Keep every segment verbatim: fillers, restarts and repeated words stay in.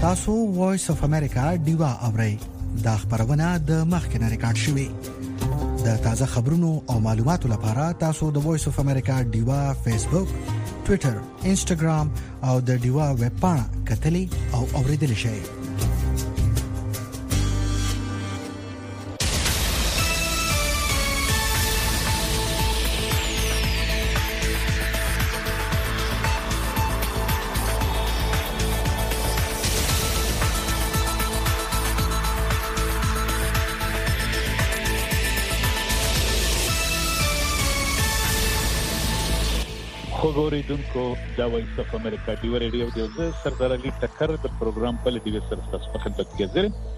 تاسو وایس اف امریکا ډیوا اورئ. دا خبرونه د مخکنه ریکارډ شوې. د تازه خبرونو او معلوماتو لپاره تاسو د وایس اف امریکا ډیوا فیسبوک، ټوئیټر، انسټاګرام او د ډیوا ویب پاڼه کتلې او اوریدل شئ. خبرېدونکو دا وایس اف امریکا دی ریډیو دی زه سردار علي ټکر د پروګرام په لدی سره تاسو په خدمت کې حاضر یم.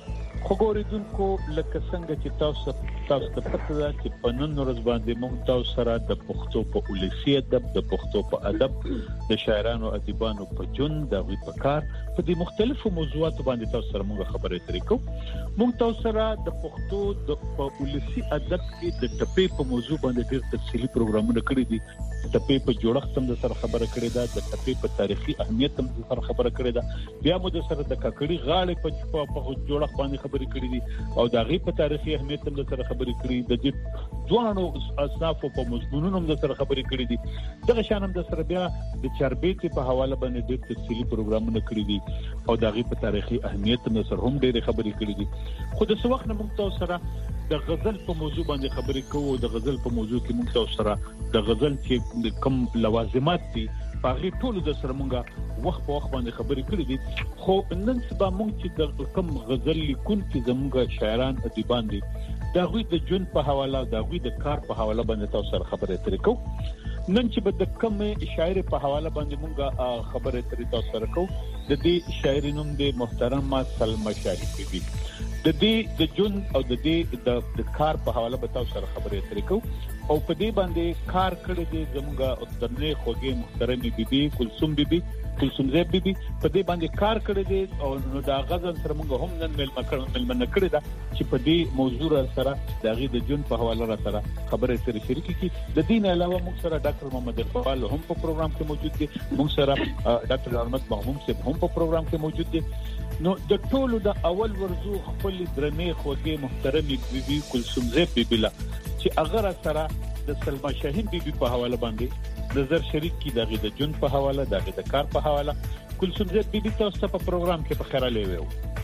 خبرېدونکو لکه څنګه چې تاسو تاسو ته پته ده چې په نن ورځ باندې موږ تاسو سره د پښتو په ولسی ادب، د پښتو په ادب، د شاعرانو ادیبانو په جون د وی په کار په دې مختلفو موضوعاتو باندې تاسو سره موږ خبرې اترې کوو. موږ تاسو سره د پښتو د په ولسی ادب کې د ټپې په موضوع باندې ډېر تفصیلی پروګرامونه کړی دي. ټپې په جوړښت هم د سره خبره کړې ده، د ټپې په تاریخي اهمیت هم د سره خبره کړې ده، بیا مو د سره د ککړې غاړې په په جوړښت باندې خبرې کړې دي او د هغې په تاریخي اهمیت هم د سره خبرې کړې د دې ځوانو اصنافو په مضمونونو هم د سره خبرې کړې دي. دغه شان هم د سره بیا د چاربیتې په حواله باندې ډېر تفصیلي پروګرامونه کړي دي او د هغې په تاریخي اهمیت هم د سره هم ډېرې خبرې کړې دي. خو د څه وخت نه موږ تاسو سره د غزل په موضوع باندې خبرې کوو. د غزل په موضوع کې موږ تاسو سره د غزل چې کوم لوازمات دي په هغې ټولو د سره موږ وخت په وخت باندې خبرې کړې دي. خو نن سبا موږ چې د کوم غزل لیکونکي زموږ شاعران ادیبان دي د هغوی د ژوند په حواله، د هغوی د کار په حواله باندې تاسو سره خبرې اترې کوو. نن چې به د کومې شاعر په حواله باندې موږ خبرې اترې تاسو سره کوو، د دې شاعر نوم دی محترمه سلمه شاهی بیبي. د دې د جون او د دې د کار په حواله به تاسو سره خبرې اترې کوو او په دې باندې کار کړی دی زموږ درنې خوږې محترمې بیبي کلثوم بیبي کلثوم زیب بیبي په دې باندې کار کړی دی او نو دا غزل سره موږ هم نن ملمه کړو ملمنه کړی ده چې په دې موضوع سره د هغې د جون په حواله را سره خبرې سره شریکې کړي. د دې نه علاوه موږ سره ډاکټر محمد اقبال هم په پروګرام کې موجود دي، موږ سره ډاکټر احمد محمود صاحب هم په پروګرام کې موجود دي. نو د ټولو د اول ورزو خپل درنې خوږې محترمې بیبي کلثوم زیب بیبي لا چې هغه سره د سلمه شاهین بیبي په حواله باندې نظر شریک کی دغه د جون په حواله، دغه د کار په حواله. کلثوم زیب بیبي تاسو ته په پروګرام کې په خیر لې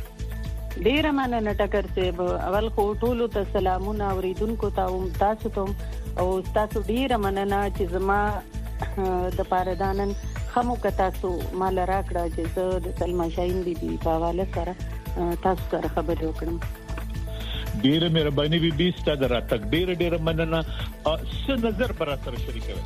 وو. ډیر مننه ټکر صاحب. اول خو ټولو ته سلامونه اوریدونکو ته تاسو ته او تاسو ډیر مننه چې زما د پاردانن خمو که تاسو مال راکړه چې زه د سلمه شاهین بیبي په حواله سره تاسو سره خبرې وکړم. ډیره مهرباني بیبي ستاسو راتګ ډیره ډیره مننه. څه نظر پر سره شریکوي؟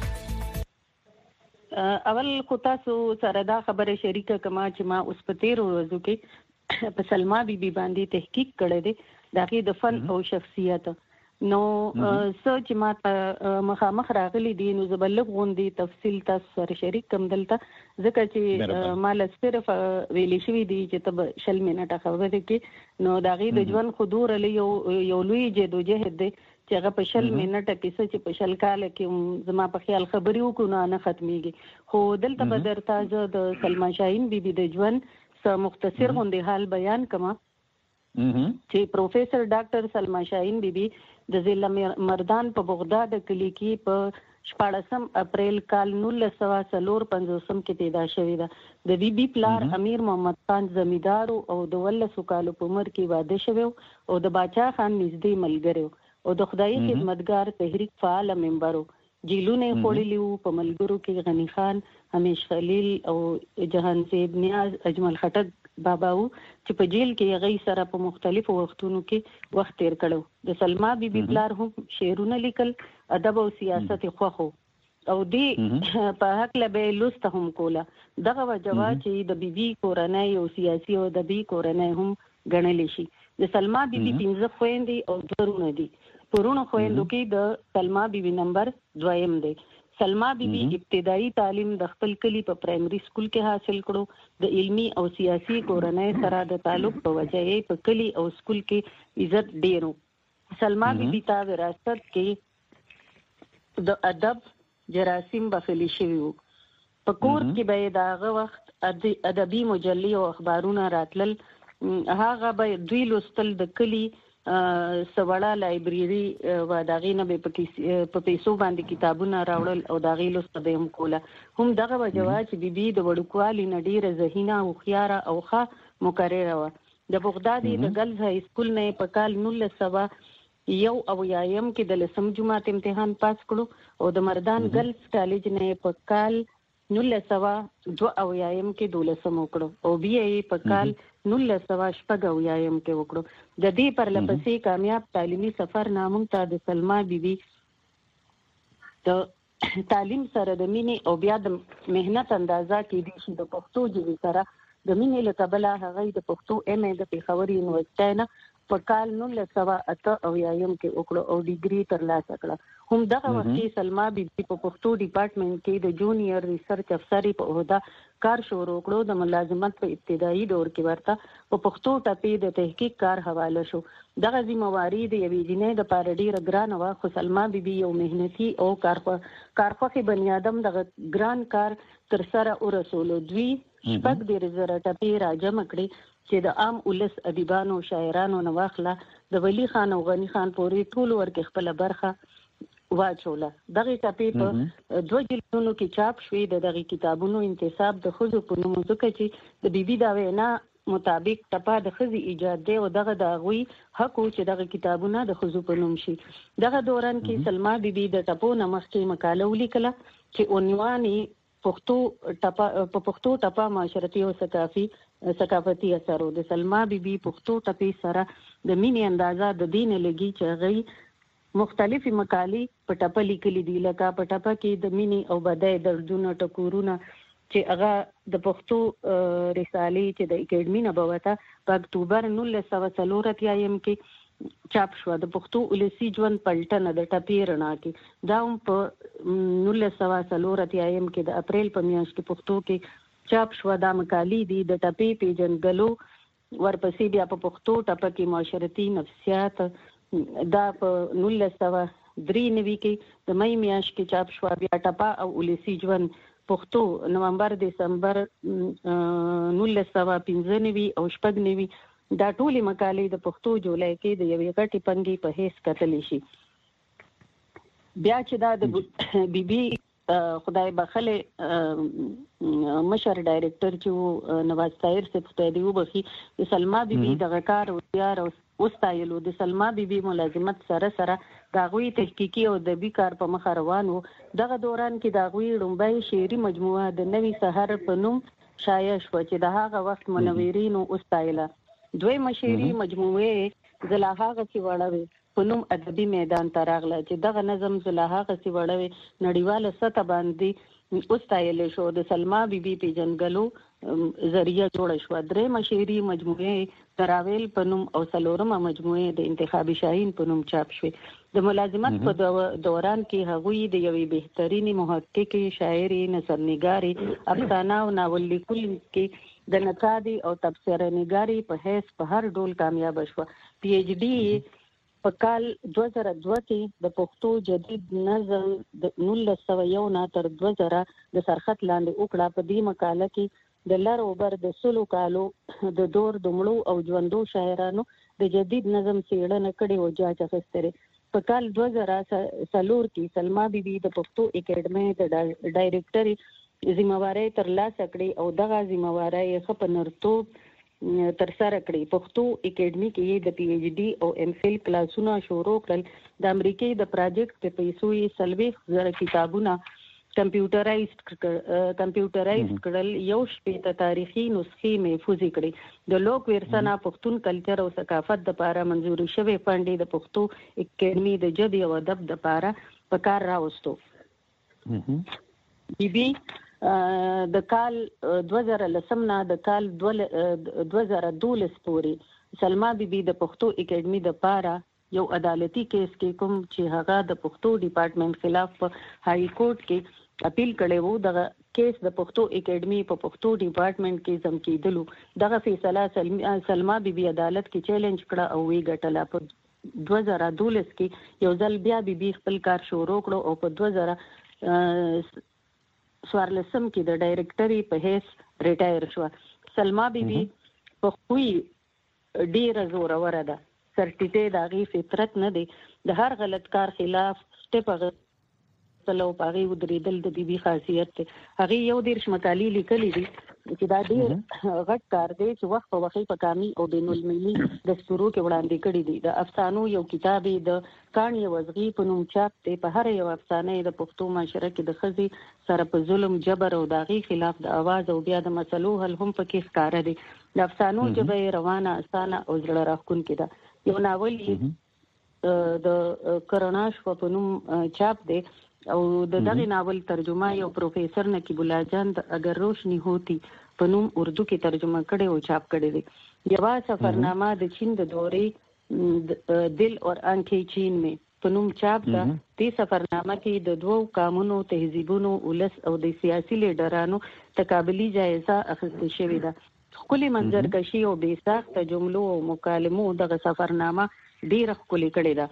اول خو تاسو سره دا خبره شریکه کما چې ما اوس په تیر ورځو کې په سلمه بیبي باندې تحقیق کړی دی د هغې د فن او شخصیت. نو څه چې ما ته مخامخ راغلی دي نو زه به لږ غوندې تفصیل تاسو سره شریک کړم دلته، ځکه چې ما له صرف ویلې شوي دي چې ته به شل منټه خبرې کړې. نو د هغې د ژوند خو دوره یو یو لوی جدوجهد دی چې هغه په شل منټه کې څه چې په شل کاله کې زما په خیال خبرې وکړو نو نه ختمېږي. خو دلته به درته زه د سلمه شاهین بیبي د ژوند څه مختصر غوندې حال بیان کړم چې پروفیسر ډاکټر سلمه شاهین بیبي د ضلع مردان په بغداد کلي کې په شپاړسم اپریل کال نولس سوه څلور پنځوسم کې پیدا شوې ده. د بیبي پلار امیر محمد خان زمیندار او د ولسو کالو په عمر کې واده شوی او د باچا خان نږدې ملګری او د خدایي خدمتګار تحریک فعال ممبر و. جیلونه خوړلي وو، په ملګرو کې غني خان، همیش خلیل او جهان زیب نیاز، اجمل خټک بابا وو چې په جیل کې هغوی سره په مختلفو وختونو کې وخت تیر کړو. د سلما بیبي پلار هم شعرونه لیکل، ادب او سیاست یې خوښ او دې په هکله به یې لوسته هم کوله. دغه وجه وه چې د بیبي کورنۍ او سیاسي او ادبي کورنۍ هم ګڼلی شي. د سلما بیبي پنځه خویندې او دوه وروڼه دي. په وروڼو خویندو کې د سلما بیبي نمبر دویم دی. سلما بیبي ابتدایي تعلیم د خپل کلي په پرایمري سکول کې حاصل کړو. د علمي او سیاسي کورنۍ سره د تعلق په وجه یې په کلي او سکول کې عزت ډېر و. سلما بیبي ته وراثت کې د ادب جراثیم بخښلي شوي وو. په کور کې به داغه وخت ادبي مجلې او اخبارونه راتلل، هغه به دوی لوستل، د کلی سوړه لایبرری و داغې نه به په پیسو باندې کتابونه راوړل او داغې لوست به هم کوله. هم دغه وجوه چې بیبي د وړوکوالي نه ډېره ذهینه او هوښیاره او ښه مقرره وه. د بغداد د ګرلز های سکول نه په کال نولس سوه یو اویایم کې د لسم جماعت امتحان پاس کړو او د مردان ګرلز کالج نه په کال نولس سوه دوه اویایم کې دولسم وکړو او بیا یې په کال نولس سوه شپږ اویایم کې وکړو. د دې پر لپسې کامیاب تعلیمي سفر نامونږ ته د سلما بیبي د تعلیم سره د مینې او بیا د مهنت اندازه کې دي چې د پښتو ژبې سره د مینې له کبله هغه د پښتو ایم ای د پېښور یونیورسټۍ نه په کال نولس سوه اته اویایم کې وکړو او ډیګري ترلاسه کړه. هم دغه وخت کې سلما بیبي په پښتو ډپارټمنټ کې د جونیئر ریسرچ افسري په عہده کار شروع کړو. د ملازمت په ابتدایي دور کې ورته په پښتو ټپې د تحقیق کار حواله شو. دغه ذمہواری د یوې جنۍ د پاره ډیره ګرانه وه، خو سلما بیبي یو مهنتي او کارخوښې بني آدم دغه ګران کار تر سره ورسولو. دوی شپږ دېرش زره ټپې راجمع کړې چې د عام ولس ادیبانو شاعرانو نه واخله د ولی خان او غنی خان پورې ټول ورکې خپله برخه واچوله. دغه ټپې په دوه جلدونو کې چاپ شوې. د دغه کتابونو انتصاب د ښځو په نوم ځکه چې د بیبي دا وینا مطابق ټپه د ښځې ایجاد دی او دغه د هغوی حق و چې دغه کتابونه د ښځو په نوم شي. دغه دوران کې سلما بیبي د ټپو نه مخکې مقاله ولیکله چې عنوان یې پښتو ټپه په پښتو ټپه معاشرتي او ثقافي ثقافتي اثر و. د سلما بیبي پښتو ټپې سره د مینې اندازه د دې نه لګي چې هغوی مختلفې مقالې په ټپه لیکلي دي، لکه په ټپه کې د مینې او بدۍ دردونه ټکورونه چې هغه د پښتو رسالې چې د اکیډمي نه به وته په اکتوبر نولس سوه څلور اتیایم کې چاپ شوه. د پښتو ولسي ژوند پلټنه د ټپې رڼا کې دا هم په نولس سوه څلور اتیایم کې د اپریل په میاشت کې پښتو کې چاپ شوه. دا مقالې دي د ټپې پیژنګلو، ورپسې بیا په پښتو ټپه کې معاشرتي نفسیات، دا په نولس سوه درې نوي کې د مئی میاشت کې چاپ شوه. بیا ټپه او ولسي ژوند پښتو نومبر دسمبر نولس سوه پنځه نوي او شپږ نوي دا ټولې مقالې د پښتو جولای کې د یوې غټې پنګې په حیث کتلی شي. بیا چې دا د بیبي خدای بخلې مشر ډایرکټر چې و نواز طاهر صاحب خدای دې وبخي، د سلما بیبي دغه کار هوښیار او وستایلو. د سلما بیبي ملازمت سره سره د هغوی تحقیقي او ادبي کار په مخه روان و. دغه دوران کې د هغوی لومړی شعري مجموعه د نوي سحر په نوم شایع شوه چې د هغه وخت منورینو وستایله. دویمه شعري مجموعې زه لا هغسې وړوې په نوم ادبي میدان ته راغله چې دغه نظم زه لا هغسې وړوې نړیواله سطح باندې وستایلی شو. د سلما بیبي پیژنګلو ذریعه جوړه شوه. درېیمه شعري مجموعې د راویل په نوم او څلورمه مجموعې د انتخابي شاهین په نوم چاپ شوې. د ملازمت په دوران کې هغوی د یوې بهترینې محققې، شاعرې، نثرنګارې، افسانه او ناول لیکونکې، د نقادي او تبصره نګاري په حیث په هر ډول کامیاب شوه. پی ایچ ډي په کال دوه زره دوه کې د پښتو جدید نظم د نولس سوه یو نه تر دوه زره د سرخط لاندې وکړه. په دې مقاله کې د لر اوبر د سلو کالو د دور د مړو او ژوندو شاعرانو د جدید نظم څېړنه کړې او جاچ اخیستې. په کال دوه زره څلور کې سلما بیبي د پښتو اکیډمۍ د ډایرکټري ذمہواری ترلاسه کړې او دغه ذمہواری یې ښه په نرتوب ترسره کړې. پښتو اکیډمي کې د پی ایچ ډي او ایم فل کلاسونه شروع کړل. د امریکې د پراجیکټ په پیسو یې څلوېښت زره کتابونه کمپیوټرایز کمپیوټرایز کړل. یو شپېته تاریخي نسخې محفوظې کړې. د لوک ورسنه پښتون کلچر او ثقافت دپاره منظوري شوې فنډې د پښتو اکیډمي د ژبې او ادب دپاره په کار راوستو. بیبي د کال دوه زره لسم نه د کال دوه زره دولس پورې سلما بیبي د پښتو اکیډمي دپاره یو عدالتي کیس کې کوم چې هغه د پښتو ډپارټمنټ خلاف په هائی کورټ کې اپیل کړی وو، دغه کیس د پښتو اکیډمي په پښتو ډپارټمنټ کې ضم کېدلو. دغه فیصله سلما بیبي عدالت کې چیلنج کړه او وی ګټله. په دوه زره دولس کې یو ځل بیا بیبي خپل کار شروع کړو او په دوه زره سوارلسم کې د ډایرکټري په هیڅ ریټایر شو. سلما بیبي په خوې ډیره زوره وره ده، سرټیټې د هغې فطرت نه دی، د هر غلط کار خلاف سټپ اغستلو په هغې ودرېدل د بیبي خاصیت دی. هغې یو دېرش مقالې لیکلي دي چې دا ډېر غټ کار دی چې وخت په وخت په کامي او بین المللي دستورو کې وړاندې کړي دي. د افسانو یو کتاب د کاڼي وزغي په نوم چاپ دی. په هر یو افسانه د پښتو معاشره کې د ښځې سره په ظلم، جبر او د هغې خلاف د اواز او بیا د مسلو حل هم پکې ښکاره دی. د افسانو ژبه یې روانه، اسانه او زړه راښکونکې ده. یو ناول یې د کرناشو په نوم چاپ دی او د دغه ناول ترجمه یو پروفیسر نقیب الله جان د اگر روشنی ہوتی په نوم اردو کې ترجمه کړي او چاپ کړي دي. یو سفرنامه د چین د دورې دل اور آنکھیں چین میں په نوم چاپ ده. دې سفرنامه کې د دوو قامونو، تهذیبونو، ولس او د سیاسي لیډرانو تقابلي جایزه اخیستل شوې ده. ښکلې منظرکشي او بې ساخته جملو او مکالمو دغه سفرنامه ډېره ښکلې کړې ده.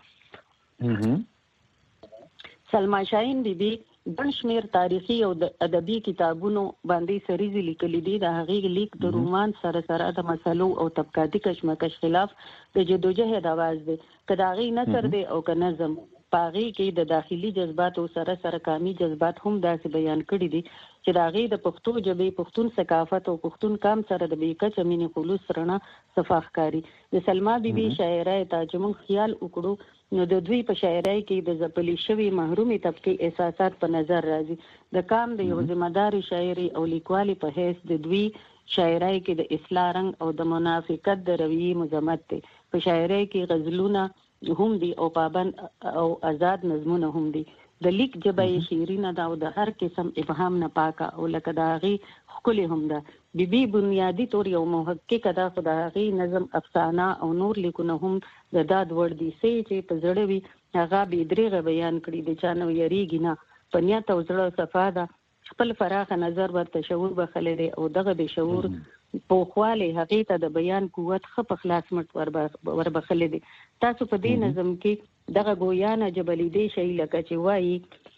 سلما شاهین بیبي ګڼ شمېر تاریخي او ادبي کتابونو باندې سریزې لیکلي دي. د هغې لیک د رومان سره سره د مسلو او طبقاتي کشمکش خلاف د جدوجهد اواز دی. که د هغې نثر دی او که نظم، په هغې کې د داخلي جذباتو سره سره کامي جذبات هم داسې بیان کړي دي چې د هغې د پښتو ژبې، پښتون ثقافت او پښتون کام سره د بې کچه مینې خلوص رڼا صفا ښکاري. د سلما بیبي شاعرۍ ته چې موږ خیال وکړو نو د دوی په شاعرۍ کې د ځپلې شوي محرومې طبقې احساسات په نظر راځي. د کام د یو ذمہداري شاعري او لیکوالي په حیث د دوی شاعرۍ کې د اصلاح رنګ او د منافقت د رویې مذمت دی. په شاعرۍ کې غزلونه هم دي او پابند او آزاد نظمونه هم دي. د لیک ژبه یې شیرینه ده او د هر قسم ابهام نه پاکه او لکه د هغې ښکلې هم ده. بیبي بنیادي طور یو محققه ده، خو د هغې نظم، افسانه او نور لیکونه هم د داد وړ دي. څه چې په زړه وي هغه بې دریغه بیان کړي، د چا نه یریږي نه، په نیت او زړه صفا ده. خپل پراخه نظر ورته شعور بخلی دی او دغه بې شعور پوخوالی هغې ته د بیان قوت ښه په خلاص مټ وربخلی دی. تاسو په دې نظم کې دغه ګویانه جبلیدې شئ لکه چې وایي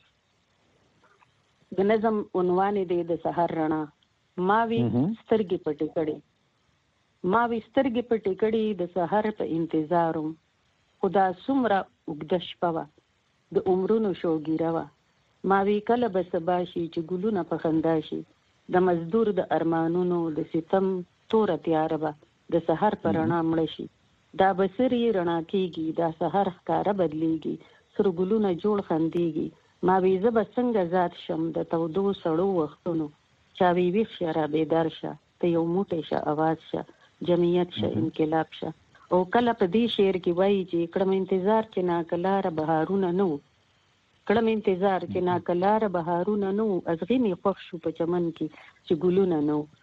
د نظم عنوان دی د سحر رڼا. ماوی سترګې پټې کړې، ماوی سترګې پټې کړې د سحر په انتظارم، خدا څومره اوږده شپه وه د عمرونو شوګیره وه. ماوی کله به سبا شي چې ګلونه په خندا شي، د مزدور د ارمانونو د ستم توره تیاره به د سحر په رڼا مړه شي. دا بصر یې رڼا کېږي، دا سحر ښکاره بدلیږي، سره ګلونه جوړ خندېږي. ماوی زه به څنګه ذات شم د تودو سړو وختونو، چاوی ویښ شه را بیدار شه، ته یو موټی شه اواز شه، جمعیت شه انقلاب شه. او کله په دې شعر کې وایي چې کړم انتظار چې ناکلاره بهارونه نه وو، کړم انتظار چې ناکلاره بهارونه نه وو، ازغي مې خوښ شو په چمن کې چې ګلونه نه وو.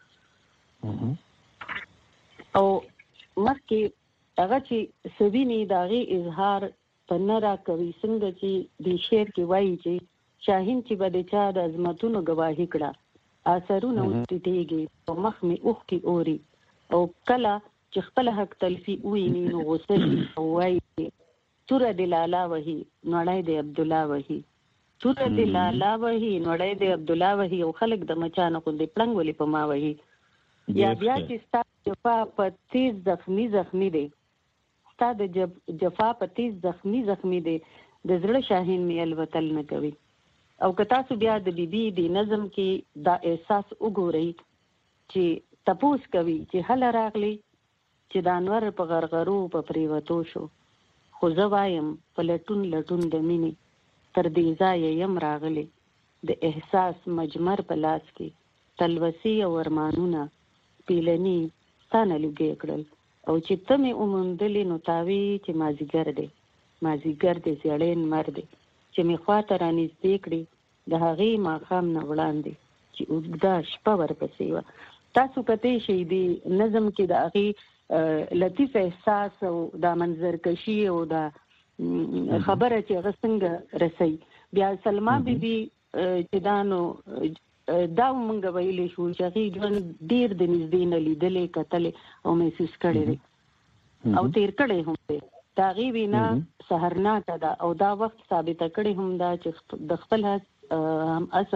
او مخکې هغه چې سوینې د هغې اظهار په نه راکوي، څنګه چې دې شعر کې وایي چې شاهین چې به د چا د عظمتونو ګواهي کړه، اثرونه وټیټېږي او مخ مې اوښکې اوري. او کله چې خپل حق تلفي وویني نو غوسه شي او وایي توره د لالا وهي نړۍ د عبدالله وهي، توره د لالا وهي نړۍ د عبدالله وهي، او خلک د مچانو غوندې پړنګ ولې په ما وهي. یا بیا چې ستا جفا په تیز زخمي زخمي دی، ستا د جفا په تیز زخمي زخمي دی، د زړه شاهین مې الوتل نه کوي. او که تاسو بیا د بیبي د نظم کې دا احساس وګورئ چې تپوس کوي چې هله راغلی چې د انور په غرغرو په پریوتو شو، خو زه وایم په لټون لټون د مینې تر دې ځایه یم راغلی، د احساس مجمر په لاس کې تلوسې او ارمانونه پیلني ستا نه لوګی کړل. او چې ته مې وموندلې نو تاوی چې مازدیګر دی، مازدیګر دی زیړی لمر دی چې مې خواته رانږدې کړي د هغې ماښام نه وړاندې چې اوږده شپه ورپسې وه. تاسو کتی شئ د نظم کې د هغې لطیف احساس او دا منظرکشي او دا خبره چې هغه څنګه رسوي. بیا سلما بیبي چې دا نو دا مونږ ویلی شو چې هغې ژوند ډېر د نږدې نه لیدلی، کتلی او محسوس کړی دی او تیر کړی هم دی. د هغې وینا سحرناکه ده او دا وخت ثابته کړې هم ده چې د خپل هم اسره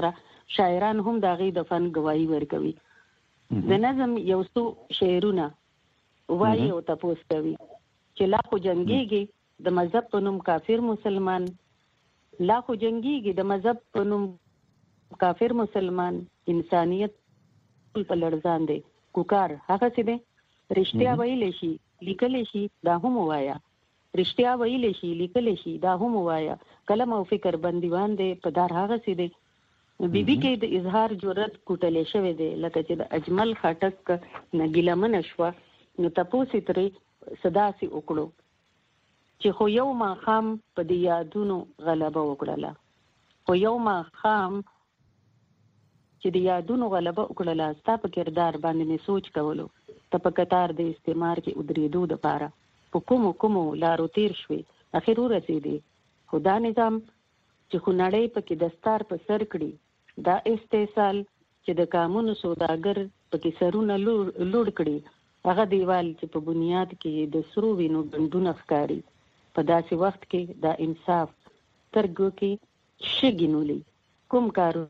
شاعران هم د هغې د فن ګواهي ورکوي. د نظم یو څو شعرونه وایي او تپوس کوي چې لا خو جنګېږي د مذهب په نوم کافر مسلمان، لا خو جنګېږي د مذهب په نوم کافر مسلمان، انسانیت په لړزان دی کوکار هغه څه دی. رښتیا ویلی شي لیکلی شي دا هم ووایه، رښتیا ویلی شي لیکلی شي دا هم ووایه، قلم او فکر بندیوان دی په دار هغه څه دی. بیبي کې د اظهار جرأت کوټلی شوی دی لکه چې د اجمل خټک نه ګیلمنه شوه نو تپوس یې ترې څه داسې وکړو چې خو یو ماښام په دې یادونو غلبه وکړله، خو یو ماښام چې د یادونو غلبه وکړله ستا په کردار باندې مې سوچ کولو، ته په قطار د استعمار کې ودرېدو دپاره په کومو کومو لارو تیر شوې اخر ورسېدې. خو دا نظام چې خو نړۍ پکې دستار په سر کړي، دا استحصال چې د کامونو سوداګر پکې سرونه لوړ کړي، هغه دیوال چې په بنیاد کې د سرو وینو ډنډونه ښکاري، په داسې وخت کې دا انصاف سترګو کې شګې نولي. کوم کارونه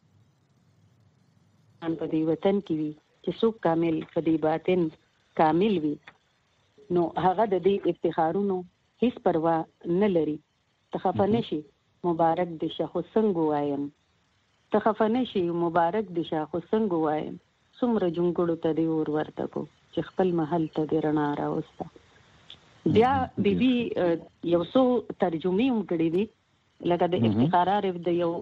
په دې وطن کې وي چې څوک کامل په دې باطن کامل وي، نو هغه د دې افتخارونو هیڅ پروا نه لري. ته خفه نشي مبارک دې شه خو څنګه وایم، ته خفه نشي مبارک دې شه خو څنګه وایم، څومره جونګړو ته دې اور ورته کو چې خپل محل ته دې رڼا راوسته. بیا بیبي یو څو ترجمې هم کړې دي لکه د افتخار عارف د یو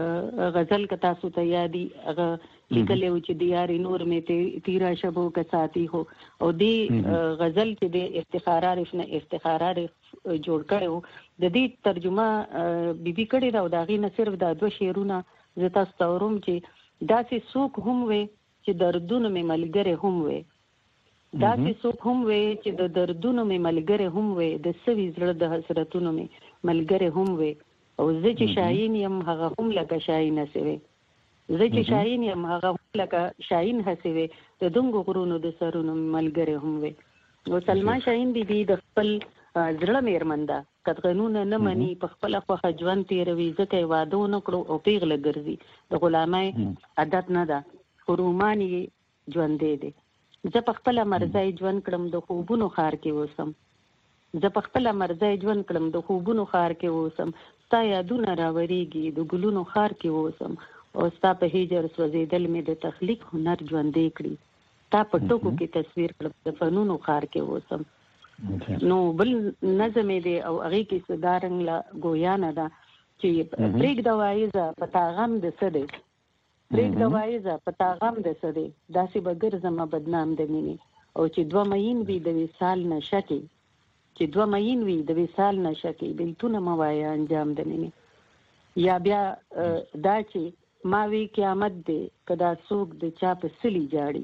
غزل که تاسو ته یادي هغه لیکلی و چې دیارې نور مې تیرا شبو که ساتي هو، او دې غزل چې د افتخار عارف نه افتخار عارف جوړ کړی و د دې ترجمه بیبي کړې ده او د هغې نه صرف دا دوه شعرونه زه تاسو ته وروم چې داسې څوک هم وی چې دردونه مې ملګری هم وی، داسې څوک هم وی چې د دردونو مې ملګری هم وی، د سوي زړه د حسرتونو مې ملګری هم وی، او زه چې شاهین یم هغه هم لکه شاهین هسې وی، زه چې شاهین یم هغه هم لکه شاهین هسې وی، د دنګو غرونو د سرونو ملګری هم وی. او سلما شاهین بیبي د خپل زړه میرمن ده، قطغنونه نه مني، په خپله خوښه ژوند تېروي، ځکه یې واده ونه کړو او پیغله ګرځي، د غلامۍ عادت نه ده خو رومان یې ژوندی دی. زه په خپله مرضی ژوند کړم د خوبونو ښار کې اوسم، زه په خپله مرضی ژوند کړم د خوبونو ښار کې اوسم، ستا یادونه راوریږي د ګلونو ښار کې اوسم، او ستا په هجر سوځېدل مې د تخلیق هنر ژوندی کړي، تا په ټکو کې تصویر کړم د فنونو ښار کې اوسم. نو بل نظم دی او هغې کې څه دا رنګ له ګویانه ده چې پرېږده وایزه په تا غم د څه دی، پرېږده وایزه په تا غم د څه دی، داسې به ګرځمه بدنام د مینې، او چې دوه مین وي د وصال نشه کې، چې دوه مین وي د وصال نشه کې، بېلتونه مه وایه انجام د مینې. یا بیا دا چې ما وی قیامت دی که دا څوک د چا په سلي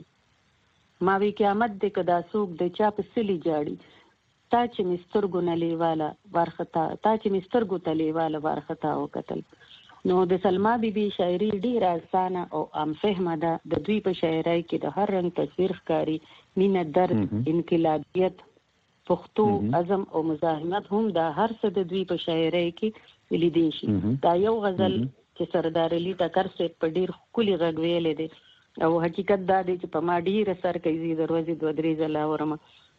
جاړي، ما وی قیامت دی که دا څوک د چا په سلي جاړي، تا چې مې سترګو نه لیواله وارخطا، تا چې مې سترګو ته لیواله وارخطا وکتل. نو د سلما بیبي شاعري ډېره اسانه او عام فهمه ده، د دوی په شاعرۍ کې د هر رنګ تصویر ښکاري، مینه، درد، انقلابیت، پښتو عزم او مزاحمت هم دا هر څه د دوی په شاعرۍ کې لیدی شي. دا یو غزل چې سردار علي ټکر صاحب په ډېر ښکلي غږ ویلی دی، او حقیقت دا دی چې په ما ډېره سر کوي زه د ورځې دوه درې ځله اورم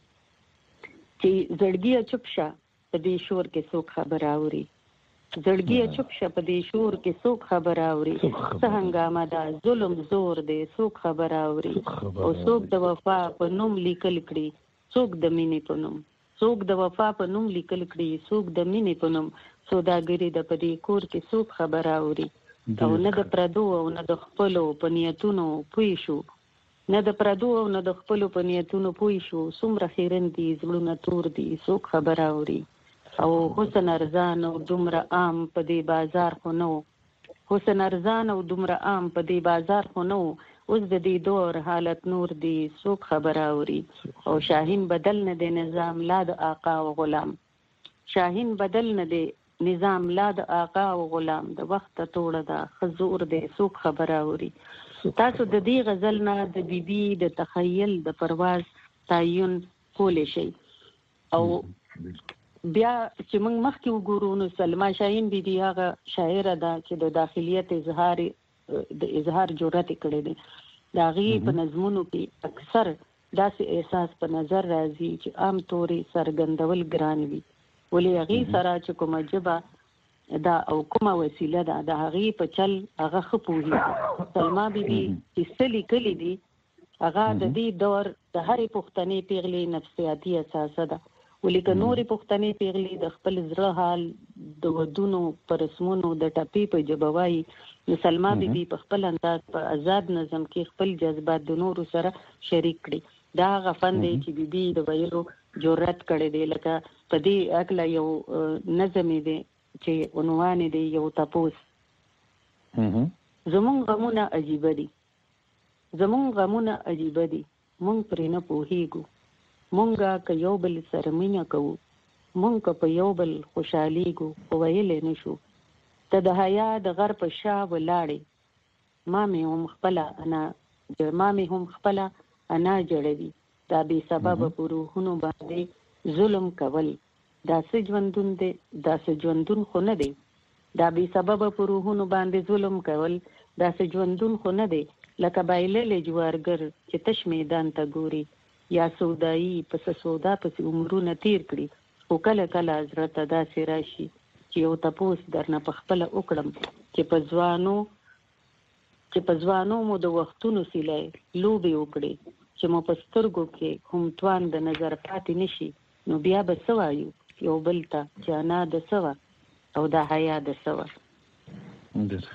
چې زړګیه چوپ شه په دې شور کې څوک خبر اوري، زړګیه چوپ شه په دې شور کې څوک خبر اوري، څه هنګامه ده ظلم زور دی څوک خبر اوري، او څوک د وفا په نوم لیکل کړي، څوک د مینې په نوم، څوک د وفا په نوم لیکل کړي، څوک د مینې په نوم، سوداګري د په دې کور کې څوک خبر اوري، او نه د پردو او نه د خپلو په نیتونو پوه شو، نه د پردو او نه د خپلو په نیتونو پوه شو، څومره خیرن دي زړونه تور دي څوک خبر اوري، او حسن ارزان او دومره عام په دې بازار خو نه و، حسن ارزان او دومره عام په دې بازار خو نه و، اوس د دې دور حالت نور دی څوک خبر اوري، او شاهین بدل نه دی نظام لا د آقا او غلام، شاهین بدل نه دی نظام لا د آقا او غلام، د وخت توړه ده خزور دی څوک خبر اوري. تاسو د دې غزل نه د بیبي د تخیل د پرواز تعین کولی شئ. او بیا چې موږ مخکې وګورو نو سلما شاهین بیبي هغه شاعره ده چې د داخلیت اظهار د اظهار جرأت کړی دی. د هغې په نظمونو کې اکثر داسې احساس په نظر راځي چې عام طورې څرګندول ګران وي، ولې هغې سره چې کومه ژبه دا او کومه وسیله ده د هغې په چل هغه ښه پوهېږي. سلما بیبي چې څه لیکلي دي هغه د دې دور د هرې پښتنې پیغلې نفسیاتي اساسه ده، ولې که نورې پښتنې پیغلې د خپل زړه حال د ودونو په رسمونو د ټپې په ژبه وایي، نو سلما بیبي په خپل انداز په آزاد نظم کې خپل جذبات د نورو سره شریک کړي. دا هغه فن دی چې بیبي د ویلو جرأت کړی دی. لکه په دې هکله یو نظم دی چې عنوان دی یو تپوس: زمونږ غمونه عجیبه دي، زمونږ غمونه عجیبه دي، مونږ پرې نه پوهېږو، مونږه که یو بل سره مینه کوو، مونږ که په یو بل خوشحالیږو، خو ویلی نه شو. ته د حیا د غر په شا ولاړې، ما مې هم خپله انا ما مې هم خپله انا جړوي. دا بې سببه په روحونو باندې ظلم کول، دا څه ژوندون دی، دا څه ژوندون خو نه دی. دا بې سببه په روحونو باندې ظلم کول، دا څه ژوندون خو نه دی. لکه بایللې جوارګر چې تش میدان ته ګوري، یا سودایي پس سودا پس عمرونه تیر کړي، خو کله کله زړه ته داسې راشي چې یو تپوس درنه په خپله وکړم چې په ځوانو چې په ځوانو مو د وختونو سیلی لوبې وکړې، چې مو په سترګو کې هم توان د نظر پاتې نشي، نو بیا به څه وایو یو بل ته چې انا د څه وه او دا حیا د څه وه.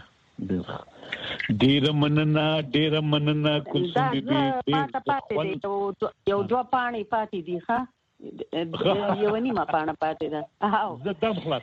ډیره مننه ډیره مننه کلثوم بیبي. پاته پاتې دی یو دوه پاڼې پاتې دي، ښه یو نیمه پاڼه پاتې ده. زه دم خلاص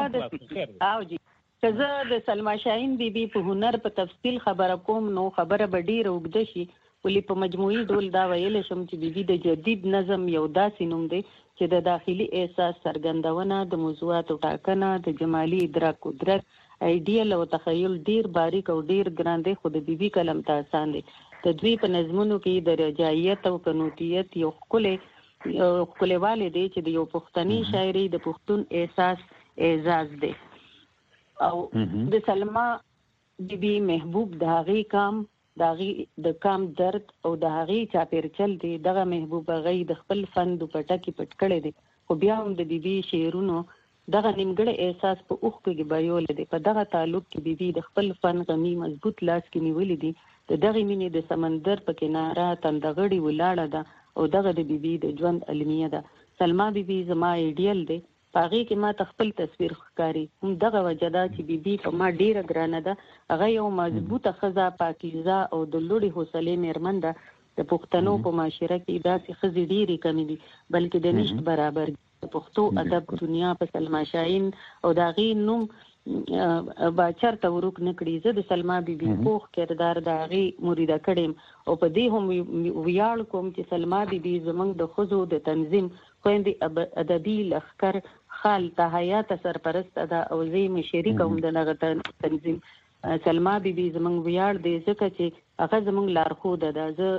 او جی که زه د سلما شاهین بیبي په هنر په تفصیل خبره کوم نو خبره به ډیره اوږده شي، ولې په مجموعي ډول دا ویلی شم چې بیبي د جدید نظم یو داسې نوم دی چې د داخلي احساس څرګندونه، د موضوعاتو ټاکنه، د جمالي ادراک قدرت، ایډیل او تخیل ډیر باریک او ډیر ګران دی، خو د بیبي کلم ته آسان دی. د دوی په نظمونو کې د رجایت او قنوتیت یو ښکلی ښکلیوالی دی چې د یو پښتني شاعري د پښتون احساس اعزاز دی. او د سلما بیبي محبوب د هغې کام د هغې د کام درد او د هغې چاپېرچل دی. دغه محبوب هغې د خپل فن دوپټه کې پټ کړی دی، خو بیا هم د بیبي شعرونو دغه نیمګړی احساس په اوښکو کې بایولی دی. په دغه تعلق کې بیبي د خپل فن غني مضبوط لاس کې نیولي دي. د دغې مینې د سمندر په کناره تندغړې ولاړه ده او دغه د بیبي د ژوند المیه ده. سلما بیبي زما ایډیل دی، په هغې کې ما ته خپل تصویر ښکاري. هم دغه وجه ده چې بیبي په ما ډیره ګرانه ده. هغه یو مضبوطه ښځه، پاکیزه او د لوړې حوصلې مېرمن ده. د پښتنو په معاشره کې داسې ښځې ډیرې کمې دي، بلکې د نشت برابر. د پښتو ادب دنیا په سلما شاهین او د هغې نوم با چرته ورک نه کړي. زه د سلما بیبي پوخ کردار د هغې مریده کړی او په دې هم ویاړ کوم چې سلما بیبي زموږ د ښځو د تنظیم خویندې ادبي لښکر خال تحیاته سرپرسته ده او زه یې مشري کوم د دغه تنظیم. سلما بیبي زموږ ویاړ دی ځکه چې هغه زموږ لارښوده ده. زه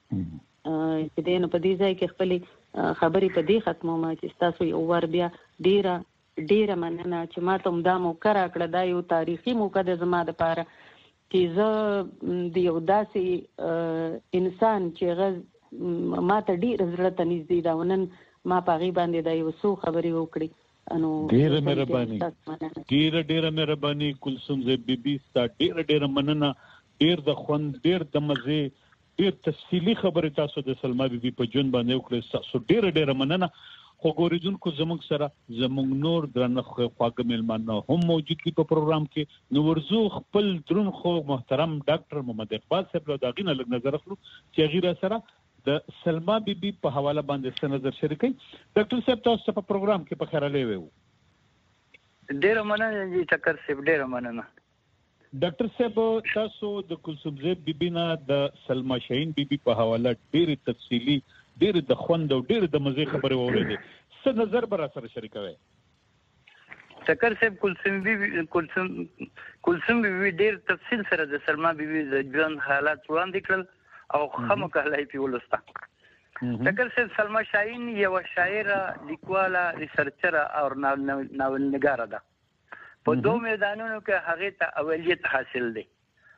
چې دی نو په دې ځای کې خپلې خبرې په دې ختموم چې ستاسو یو وار بیا ډیره ډیره مننه چې ما ته هم دا موقع راکړه. دا یو تاریخي موقع ده زما دپاره چې زه د یو داسې انسان چې هغه ما ته ډېره زړه ته نږدې ده او نن ما په هغې باندې دا یو څو خبرې وکړي. ډیره مهرباني ډیره ډیره مهرباني کلثوم بیبي، ستا ډیره ډیره مننه. ډیر د خوند، ډیر د مزې، ډیر تفصیلي خبرې تاسو د سلما بیبي په ژوند باندې وکړې. تاسو ډیره ډیره مننه. خو ګورېدونکو زموږ سره زموږ نور درانه خواږه میلمانه هم موجود دي په پروګرام کې. نو ورځو خپل دروند خو محترم ډاکټر محمد اقبال صاحب له د هغې نه لږ نظر اخلو چې هغې را سره د سلما بیبي په حواله باندې څه نظر شریکوي. ډاکټر صاحب تاسو ته په پروګرام کې په خیرالی ویو. ډیره مننه جی چکر صاحب، ډیره مننه. ډاکټر صاحب تاسو د کلثوم بیبي نه د سلما شاهین بیبي په حواله ډېرې تفصیلي، ډېرې د خوند او ډېرې د مزې خبرې واورېدې. څه نظر به را سره شریکوئ؟ چکر صاحب کلثوم بیبي کلثوم کلثوم بیبي ډېر تفصیل سره د سلما بیبي د ژوند حالات وړاندې کړل او ښه مقاله یې پرې ولوسته. چکر صاحب سلما شاهین یوه شاعره، لیکواله، ریسرچره او ناولنګاره ده. په دوه میدانونو کې هغې ته اولیت حاصل دی.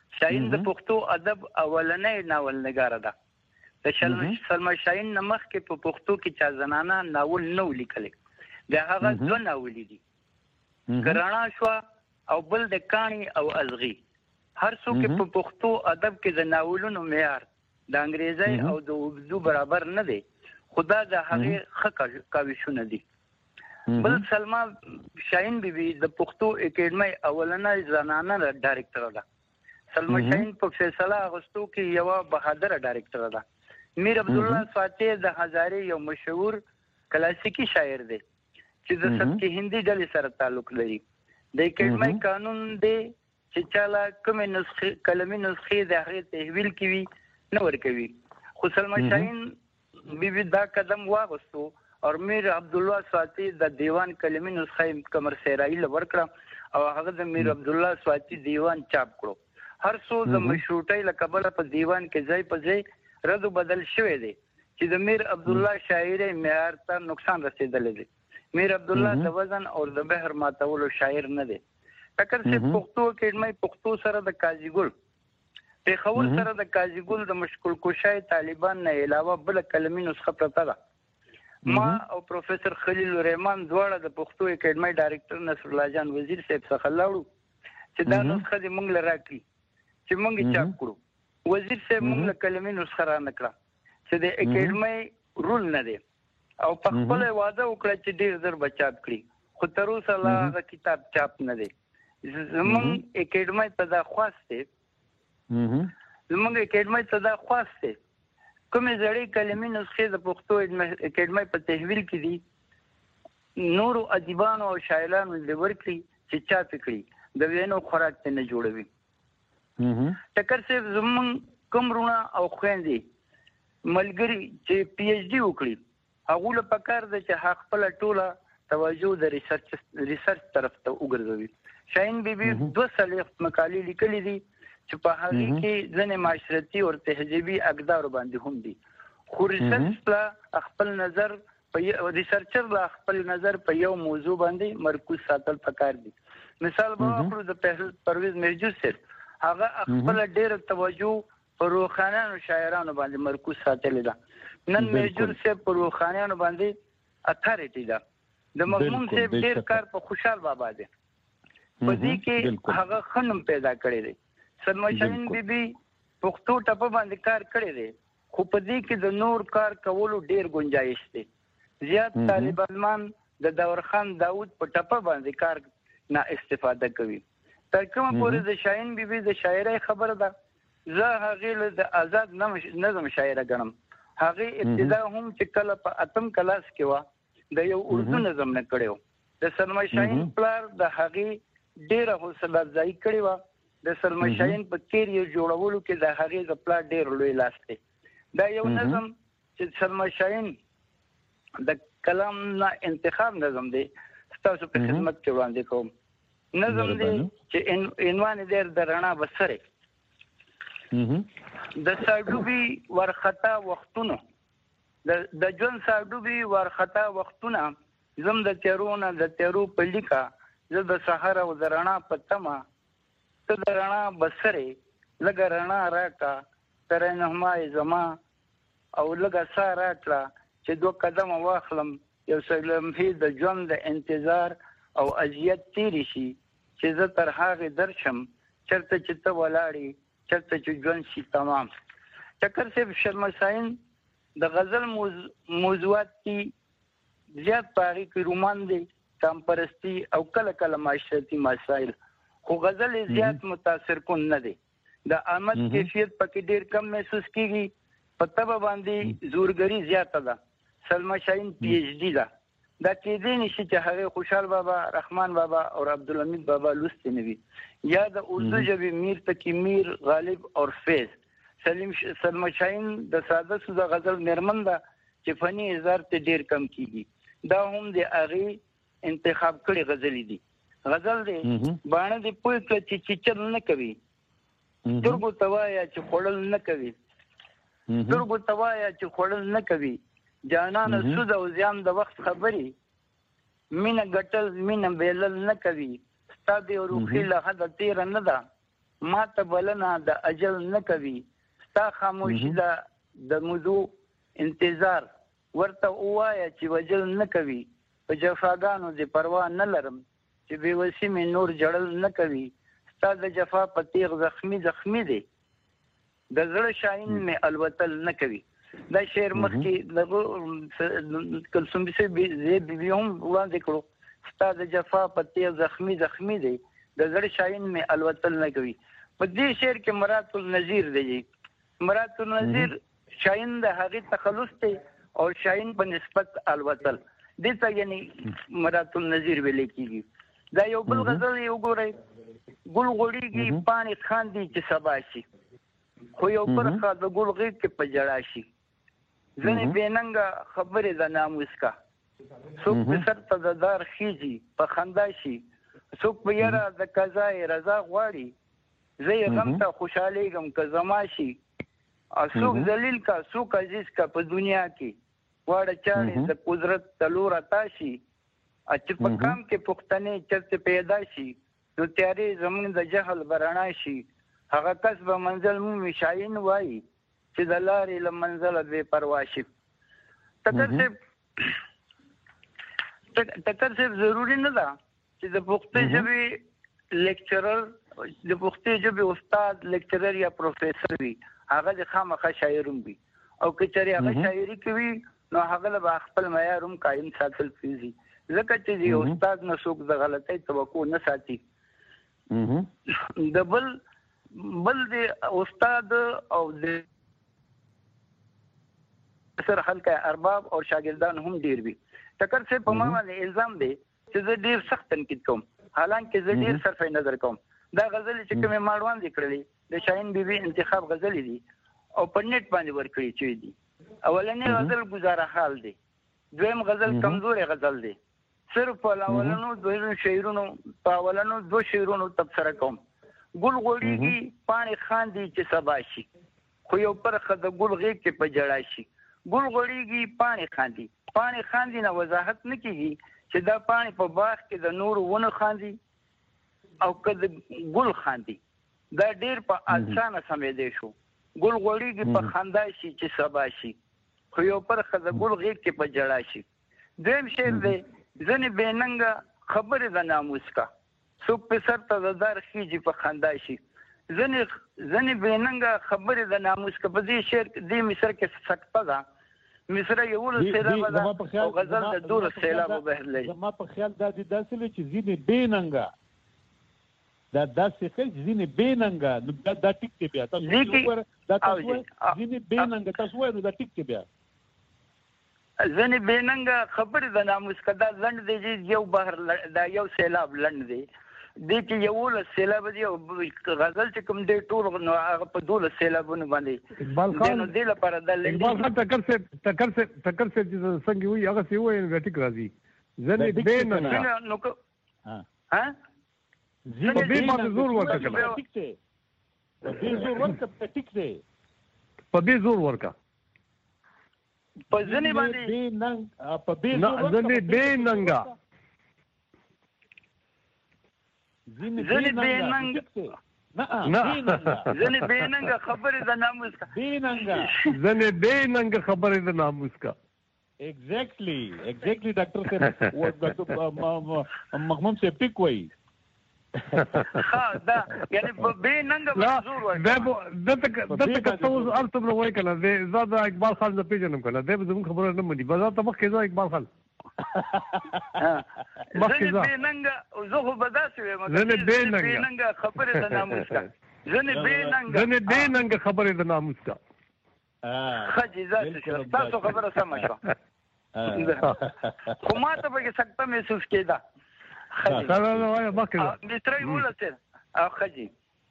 شاهین د پښتو ادب اولنۍ ناول نګاره ده. د سلما شاهین نمخ کې په پښتو کې چا زنانه ناول نو لیکلی د هغه دوه ناولې دي ګرانا شو او بل د کانی او ازغي. هر څوک په پښتو ادب کې د ناولونو معیار د انګریزي او د اردو برابر نه دی، خدا د هغه خکه کاوشونه دي. بل سلما شاهین بیبي د پښتو اکیډمي اولنۍ زنانه ډایرکټر ده. سلما شاهین په فیصله اغوستو کې یو بهادر ډایرکټر ده. میر عبد الله سواتی د هزاري یو مشهور کلاسیکی شاعر دی چې د سبکی هندي ډلې سره تعلق لري. د اکیډمي قانون دی چې چاله کومې نسخې کلمي نسخې د هغه تحویل کوي نه ورکوي. خو سلما شاهین بیبي دا قدم واغوستو او میر عبد الله سواتی د دیوان کلمي نسخه کمر سیرایل ورکړه او هغه د میر عبد الله سواتی دیوان چاپ کړو. هر څو د مشروطۍ لکبله په دیوان کې ځای په ځای رد بدل شوی دی چې د میر عبد الله شاعري معیار ته نقصان رسیدلی دی. میر عبد الله د وزن او د بحر ماتولو شاعر نه دی. ټکر سي پښتو اکیډمي پښتو سره د قاضي ګل پیښور سره د قاضي ګل د مشکل کوشای طالبان نه علاوه بل کلمي نسخه پرته ده. ما او پروفیسور خلیل الرحمن دواړه د پښتو اکیډمي ډایرکټر نصر الله جان وزیر صاحب څخه لاړو چې دا نسخه دې موږ لره کړی چې موږ چاپ کړو. وزیر صاحب موږ له کلمې نسخه را نکړه چې د اکیډمي رول نه دی او په خپل وعده وکړه چې ډیر زر بچاپ کړي، خو تر اوسه لا هغه کتاب چاپ نه دی. زموږ اکیډمي ته دا خواسته زموږ اکیډمي ته دا خواسته کومې زړې کلمې نسخې د پښتو اکیډمي په تحویل کې دي نورو ادیبانو او شاعرانو د ورکړي چې چاپ کړي د وینو خوراک ته نه جوړوي. ټکر صاحب زموږ کوم رونه او خويندې ملګري چې پی ایچ ډي وکړي هغه له پکار د چې حق خپل ټوله توجه د ریسرچ ریسرچ طرف ته وګرځوي. شاهین بیبي دوه سلیخ مقالې لیکلي دي چې په هغه کې ځنې معاشرتي او تهذیبي اقدار باندې هم دي. خو ریسرچ لا خپل نظر په ریسرچر لا خپل نظر په یو موضوع باندې مرکوز ساتل پکار دي. مثال به واخلو د پرویز مهجور سره هغه خپل ډېر توجه په روحانیانو شاعرانو باندې مرکوز ساتل ده. نن مهجور سره په روحانیانو باندې اتھارټی ده. د مضمون سره ډېر کار په خوشحال بابا دی په دې کې هغه خنم پیدا کړی دی. سلما شاهین بیبي پښتو ټپه باندې کار کړی دی خو په دې کې د نور کار کولو ډیر گنجائش دی. زیات طالبان د داور خان داوود په ټپه باندې کار نه استفاده کوي. تر کومه پورې د شاهین بیبي د شاعرۍ خبره ده زه هغه د آزاد نظم شاعره ګڼم. هغه ابتدا هم چې کله په اتم کلاس کې و د یو اردو نظم نه کړو. د سلما شاهین پلار د هغه ډیره حوصله افزایی کړې و. د سلما شاهین په کیریئر جوړولو کې د هغې د پلار ډېر لوی لاس دی. دا یو نظم چې سلما شاهین د کلام نه انتخاب نظم دی ستاسو په خدمت کې وړاندې کوم. نظم دی چې عنوان یې د رڼا بسره د ساډوبي ورخطا وختونو د ژوند ساډوبي ورخطا وختونه زم د تیرونه د تیرو په لیکا زه د سحر او د رڼا په تمه ته د رڼا بسره لږه رڼا راکا تر نهمای زما او لږه سا راکړه چې دوه قدم واخلم یو سلمحي د ژوند د انتظار او اذیت تیری شي چې زه تر هغه درشم چرته چې ته ولاړې چرته چې ژوند شي تمام. ټکر صاحب شلما شاهین د غزل موضوعات کې زیات پاغي کې رومان دی کم پرستی او کله کله معاشرتي مسائل خو غزل زیات متاثر کن نه دی. د آمد کیفیت پکې ډیر کم محسوس کیږي. په تبه باندې زورګری زیاته ده. سلما شاهین پی ایچ ډی ده. دا کې دې نشي چې هغه خوشحال بابا رحمان بابا او عبدالحمید بابا لوستي نه وي یا د اردو ژبې میر تکي میر غالب او فیض. سلیم سلما شاهین د ساده سوده غزل نرمن ده چې فني اظهار ته ډیر کم کیږي. دا هم د هغه انتخاب کړي غزل دي. غزل دی باندې دی پوي چې چچل نه کوي درګو توایا چې خړل نه کوي درګو توایا چې خړل نه کوي جانان سود او زیان د وخت خبري مینه ګټل مینه بیلل نه کوي ستادي او روخي له حد تیر نه ده ما ته بلنه د اجل نه کوي ستا خاموشي د موضوع انتظار ورته وایا چې وجل نه کوي په جفاګانو دې پروا نه لرم چې بې وسي مې نور جړل نه کوي ستا د جفا په تیغ زخمی زخمی دی د زړه شاهین مې الوتل نه کوي. دا شعر مخکې د کلثوم بیبي هم وړاندې کړو ستا د جفا په تیغ زخمی زخمی دی د زړه شاهین مې الوتل نه کوي. په دې شعر کې مرات النظیر دی. مرات النظیر شاهین د هغې تخلص دی او شاهین په نسبت الوتل دې ته یعنی مرات النظیر ویل کېږي. دا یو بل غزل یې وګورئ ګل غوړېږي پاڼې خاندي چې سبا شي خو یو برخه د ګل غېږ کې په ژړا شي ځنې بېننګه خبرې د ناموس کا څوک په سر ته د دار خیږي په خندا شي څوک په یاره د قضا رضا غواړي زه یې غم ته خوشحالېږم که زما شي څوک ذلیل کا څوک عزیز کا په دنیا کې واړه چاړې د قدرت تلور عطا شي چې په کام کې پښتنې چرته پیدا شي نو تیارې زمون د جهل برنا شي هغه کس به منزل مو شاهین وایي چې د لارې له منزله بې پروا شي. ټکر صاحب ټکر صاحب ضروري نه ده چې د پښتو ژبې لیکچرر د پښتو ژبې استاد لیکچرر یا پروفیسر وي هغه د خامخا شاعر هم وي او که چېرې هغه شاعري کوي نو هغه به خپل معیار هم قایم ساتل کېږي ځکه چې د استاد نه څوک د غلطۍ توقع نه ساتي. د بل بل د استاد او د سر حلقه ارباب او شاګردان هم ډیر وي. ټکر صاحب په ما باندې الزام دی چې زه ډیر سخت تنقید کوم حالانکه زه ډیر صرف نظر کوم. دا غزل چې کومه ماړوان لیکلې د شاهین بیبي انتخاب غزل دي او په نیټ باندې ورکړي چوي دي. اولنې غزل گزاره حال دی دویم غزل کمزورې غزل دی صرف په اولنو دوه شعرونو په اولنو دوه شعرونو تبصره کوم. ګل غوړېږي پاڼې خاندي چې سبا شي خو یو برخه د ګل غېږ کې په ژړا شي. ګل غوړېږي پاڼې خاندي پاڼې خاندي نه وضاحت نه کېږي چې دا پاڼې په باغ کې د نورو ونو خاندي او که د ګل خاندي دا ډېر په اسانه سمېدی شو. ګل غوړېږي په خندا شي چې سبا شي خو یو برخه د ګل غېږ کې په ژړا شي. دویم شعر دی ځنې بېننګه خبرې د ناموس کا څوک په سر ته د دار خیږي په خندا شي ځنې ځنې بېننګه خبرې د ناموس کا. په دې شعر دې مصر کې سکته ده مصر یولس سیلابه ده او غزل د دولس سیلابه بهرلی. زما په خیال دا دې داسې دی چې ځینې بېننګه دا داسې ښه ځینې بېننګه نو دا ټیک دی بیا تاسو وګوره دا تاسو ځینې بېننګه تاسو وایئ نو دا ټیک دی بیا ځنې بېننګه خبرې د ناموس کا دا لنډ دی چې یو بهر دا یو سیلاب لنډ دی دې کې یولس سیلابه دي او غزل چې کوم دی ټول نو هغه په دولس سیلابونو باندې اقبال خان نو دې لپاره دا اقبال خان ټکر سے ټکر سے ټکر سے چې څنګه وي هغه سی وایي نو ټیک راځي ځنې بېننګه نو ها ها په دې باندې زور ورکړه ټیک دی په دې زور ورکړه ټیک دی په دې زور ورکړه په ځنې باندې بېننګ په دې نه ځنې بېننګه ځنې بېننګه نه ځنې بېننګه خبرې د ناموس کا بېننګه ځنې بېننګه خبرې د ناموس کا. ایگزیکٹلی ایگزیکٹلی ډاکټر صاحب محمود صاحب ټیک وایي. ها دا یعنی په بېننګه لا دا د د تاسو ارته نو وای کنه زه دا اقبال خان د پیژنم کنه دا به زموږ خبره نه مدي بازار ته مخکې زه اقبال خان ځنې بېننګه زه خو به داسې وایم ځنې بېننګه خبرې د ناموس کا ځنې بېننګه ځنې بېننګه خبرې د ناموس کا. ښه جي داسې تاسو خبره سمه شوه خو ما ته پکې سکته محسوس کېده. مصر یولس خجی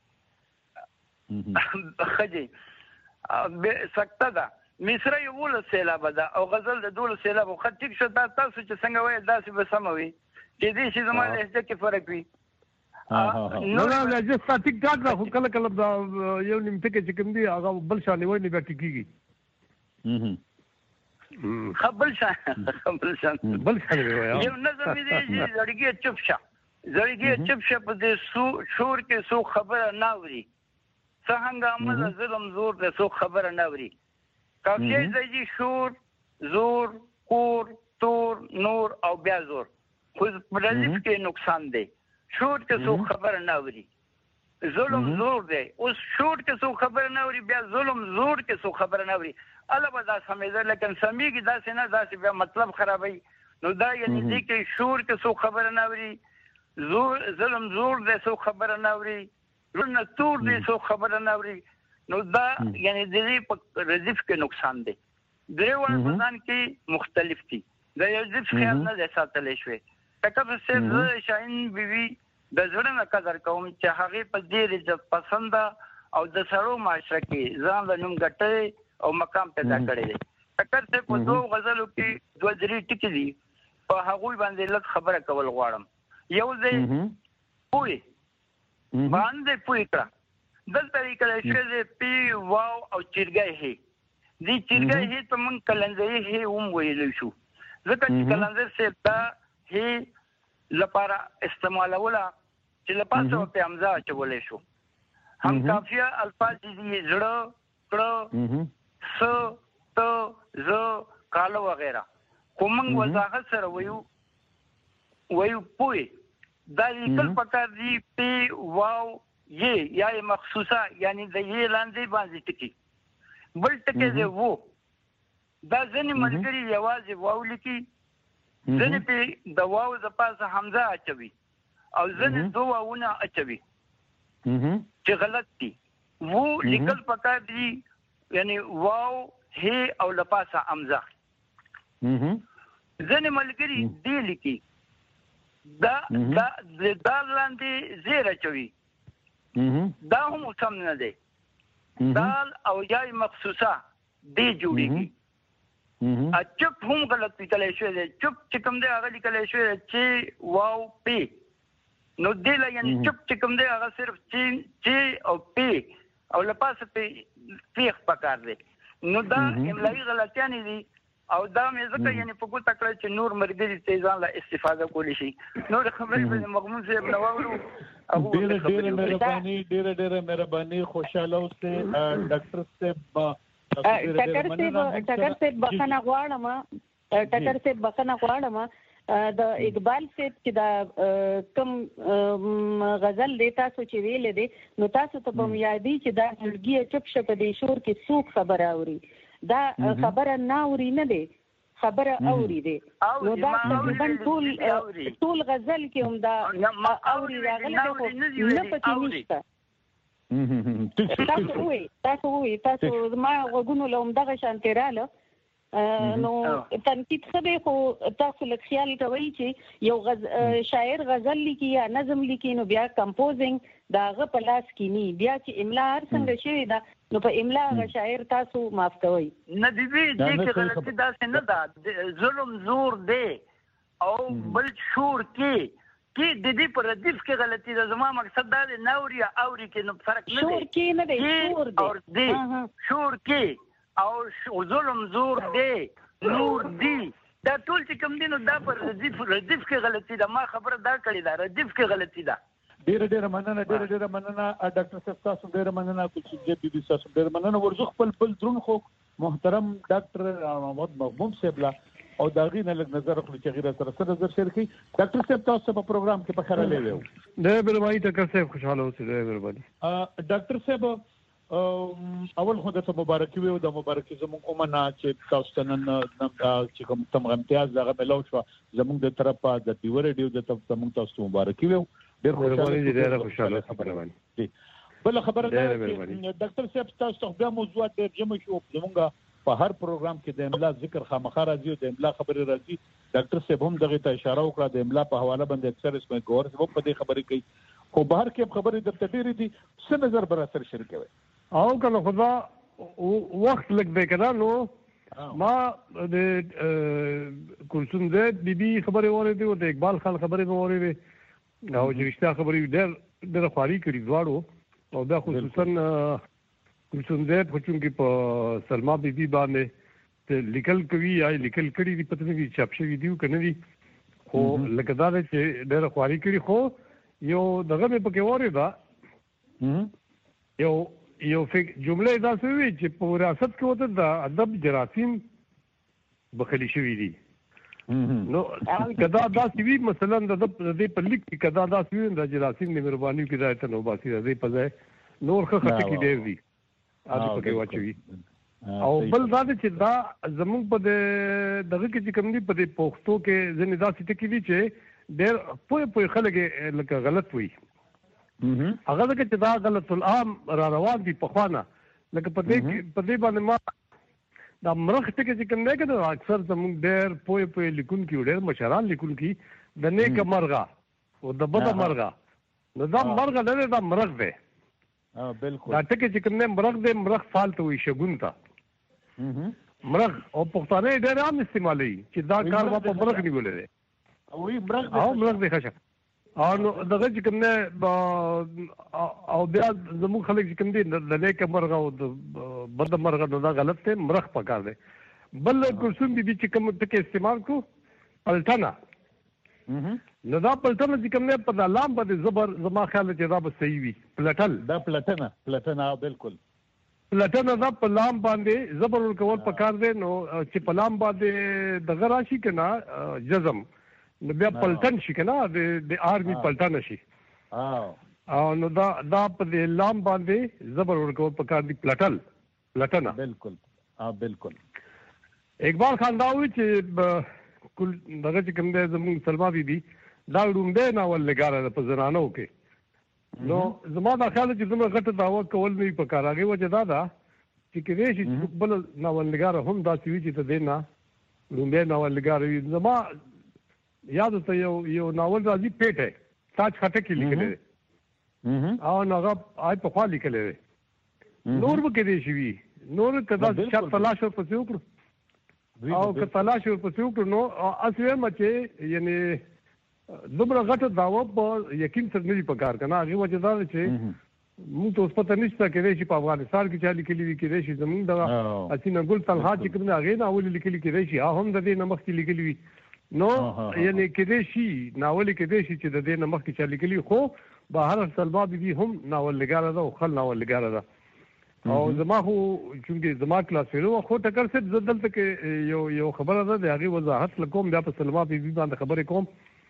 خجی سکته ده مصر یولس سیلابه ده او غزل د دولس سیلابه خط ټیک شو. دا تاسو چې څنګه وایي داسې به سمه وي چې دې شي زما لهجه کې فرق وي. نه نه لهجه ستا ټیک ټاک ده خو کله کله دا یو نیم ټکی چې کوم دی هغه بل شان وایي نه بیا ټیکېږي خبل شان خبل شان بل شان وایي یو نظم دی چې لړګي چوپ شه زړګي چپ شپ دې سو شور کې سو خبره ناوري څنګه عمل ظلم زور دې سو خبره ناوري کافي زړګي شور زور کور تور نور او بیا زور خو پرلیف کې نقصان دی شور کې سو خبره ناوري ظلم زور دی اوس شور کې سو خبره ناوري بیا ظلم زور کې سو خبره ناوري الله به دا سمېده لیکن سمېږي داسې نه داسې بیا مطلب خرابوي نو دا یعنی دې کې شور کې سو خبره ناوري زور ظلم زور دی سو خبره ناوري زړه تور دی سو خبره ناوري نو دا یعنی دې په ردیف کې نقصان دی درېوړ بزن کې مختلف دي د ردیف خیال نه دی ساتلی شوی تکه صرف زه شاهین بیبي د زړه نه قدر کوم چې هغه په دې عزت پسند او د سړو معاشره کې ځان له نوم ګټي او مقام پیدا کړی دی اکر څه په دوه غزلو کې دوه درې ټکي دي په هغه باندې لږ خبره کول غواړم یو ځای پوي باندې پوي کړه د طریقې له شې پی واو او چیرګای هي دې چیرګای هي ته مون کلنځي هي هم ویل شو ځکه چې کلنځي څه تا هي لپاره استعمالوله چې لپاسه په امزا چولې شو هم کافیه الفاظ دي زړه کړه س ت ز کالو وغیرہ کومنګ وضاحت سره ویو ویو پوي دا لیکل پکار دی پی واو یہ یا مخصوصه یعنی د یې لاندې باندې ټکی بل ټکی دی وو دا ځنې ملګری یوازې واو لیکي ځنې په د واو د پاسه حمزه اچوي او ځنې دوه واونه اچوي چې غلط دي وو لیکل پکار دی یعنی واو هي او لپاسه حمزه ځنې ملګری دی لیکي دا دا د دال لاندې زیر اچوي دا هم سم نه دی دال او یای مخصوصه دی جوړیږي ا چپ هم غلط لیکل شوی دی چپ چې کوم دی هغه لیکل شوی دی چې واو پی نو دی لا یعنی چپ چې کوم دی هغه صرف چې چې او پی او لپاسه پی پیخ پکار دی نو دا املایي غلطیاں دي او دا مې ځکه یعنی په ګوته کړی چې نور مرګري تیزان لا استفاده کولی شي نور خبرې په مغمون صاحب نو ورو ډېر ډېر مهرباني ډېر ډېر مهرباني خوشاله اوسه ډاکټر صاحب ټکر صاحب ټکر صاحب بخنه غواړم ټکر صاحب بخنه غواړم د اقبال صاحب چې دا کم غزل دی تاسو چې ویل دي نو تاسو ته به یادي چې دا هلګي چپ شپ دی شور کې څوک خبره اوري دا خبره ناوري نه دی خبره اوري دی نو دا تقریبا ټول ټول غزل کې هم دا اوري راغلی خو نه پکې نشته تاسو وایي تاسو وایي تاسو ما وګونو له همدغه شانتې راله نو تنقید ښه دی خو تاسو لږ خیال کوئ چې یو غز شاعر غزل لیکي یا نظم لیکي نو بیا کمپوزینګ د هغه په لاس کې نی بیا چې املا هر څنګه شوې ده نو په املا هغه شاعر تاسو معاف کوئ نه دي دې کې غلطي داسې نه ده ظلم زور دی او بل شور کې کې د دې پر ردیف کې غلطي ده زما مقصد دا دی ناوري اوري کې نو فرق نه دی شور کې نه دی شور دی شور کې او ظلم زور دی نور دی دا ټول چې کوم دي نو دا پر ردیف ردیف کې غلطي ده ما خبره دا کړې ده ردیف کې غلطي ده ډېر ډېر مننه ډېر ډېر مننه ډاکټر صاحب تاسو ډېر مننه کوم چې بي بي تاسو ډېر مننه ورزخ خپل بل درون خو محترم ډاکټر محمد مغموم صاحب لا او دا غینه لږ نظر خپل چې غیره سره سره نظر شیر کی ډاکټر صاحب تاسو په پروګرام کې په خره لیدو ډېر مهرباني ډاکټر صاحب خوشاله اوسئ ډېر مهرباني ا ډاکټر صاحب اول خو د مبارکي وي د مبارکي زموږ اومنه چې تاسو نن چې کوم تم امتیاز دغه ملو شو زموږ د طرفه د دیو ریډیو د طرف زموږ تاسو مبارکي وي ډېر خوشاله دي ډېر خوشاله خبره باندې بل خبره ده ډاکټر صاحب تاسو بیا موضوع ډېر جمع شو زموږ په هر پروګرام کې د املا ذکر خامخا راځي او د املا خبره راځي ډاکټر صاحب هم دغه ته اشاره وکړه د املا په حواله باندې اکثر اسمه ګور څه په دې خبرې کوي خو بهر کې خبرې د تدریری دي څه نظر بر سره شریکوي او کله خدا وخت لګ دی کنه نو ما د کلثوم زید بیبي خبرې اورېدې او د اقبال خان خبرې مې اورېدې او چې رښتیا خبرې ډېر ډېر خواري کړي دواړو او دا خصوصا کلثوم زید خو چونکې په سلما بیبي باندې لیکل کوي یا لیکل کړي دي پته نه وي چاپ شوي دي که نه دي خو لکه دا چې ډېر خواري کړی خو یو دغه مې پکې وره دا یو یو فک جمله دا سوي چې په وراثت کې وته د ادب جراثیم بخلی شوی دي نو کدا دا سوي مثلا د دې په لیک کې کدا دا سوي د جراثیم د مهرباني کې راځي نو باسي د دې په ځای نور خه خټه کې ډېر دي اته پکې واچوي او بل دا چې دا زموږ په دغه کې چې کوم دي په دې پښتو کې ځنې دا څه کې دي چې ډېر پوي پوي خلک لکه غلط وي هغه دغه چې دا غلط العام را روان دي په خوانه لکه په دې په دې باندې ما دا مرخ ټکي چې کوم نه کنه اکثر زموږ ډېر پوي پوي لیکون کې ډېر مشران لیکون کې د نیک مرغه او د بد مرغه نو دا مرغه نه دا مرغ دی اه بالکل دا ټکي چې کوم نه مرغ دی مرغ فالتو وي شګون تا مرغ او پښتانه ډېر عام استعمالي چې دا کار په مرغ نیولې دی او یې مرغ او مرغ دی ښه او نو دغه چې کوم نه او بیا زموږ خلک چې کوم دي د نیک مرغه او د بد مرغه نو دا غلط دی مرغ پکار دی بل کوم بي چې کوم ټکي استعمال کو پلټنا نو دا پلټنا چې کوم نه په لام باندې زبر زما خیال چې دا به صحیح وي پلټل دا پلټنا پلټنا بالکل پلټنا دا په لام باندې زبر ورکول پکار دی نو چې په لام باندې دغه راشي کنه جزم نو بیا پلټن شي کنه د آرمي پلټن شي او نو دا دا په لام باندې زبر ورکول پکار دی پلټل پلټنا بالکل ها بالکل اقبال خان دا وی چې کل دغه چې کوم د زموږ سلمہ بي بي دا ډومبه ناول لګاره په زنانو کې نو زما دا خیال چې زما غټه داوا کول نه پکار هغه وجه دا دا چې کې شي بل ناول لګاره هم دا سوي چې ته دینا ډومبه ناول لګاره زما یاد ته یو یو ناول راځي پیټه تاج خټه کې لیکل دي او هغه آی په خوا لیکل دي نور به کې دي شي نور کدا چې تلاش او پسې وکړو او که تلاش او پسې وکړو نو اسوي مچې یعنی دومره غټه داوا په یقین سره نه پکار کنه هغه وجه دا چې موږ ته اوس پته نشته کې چې په افغانستان کې چالي کې لیکل دي چې زمونږ د اسینه ګل طلحه چې کوم هغه نه اول لیکل کې دي چې هم د دې نمخ کې لیکل وي نو یعنی کې شي ناول کې شي چې د دې نمخ کې چالي کې خو بهر سلمہ بي بي هم ناول لګاره ده او خل ناول لګاره ده او زما خو چې زما کلاس ورو خو ټکر څه زدل ته کې یو یو خبره ده هغه وضاحت لکوم بیا په سلمہ بي بي باندې خبرې کوم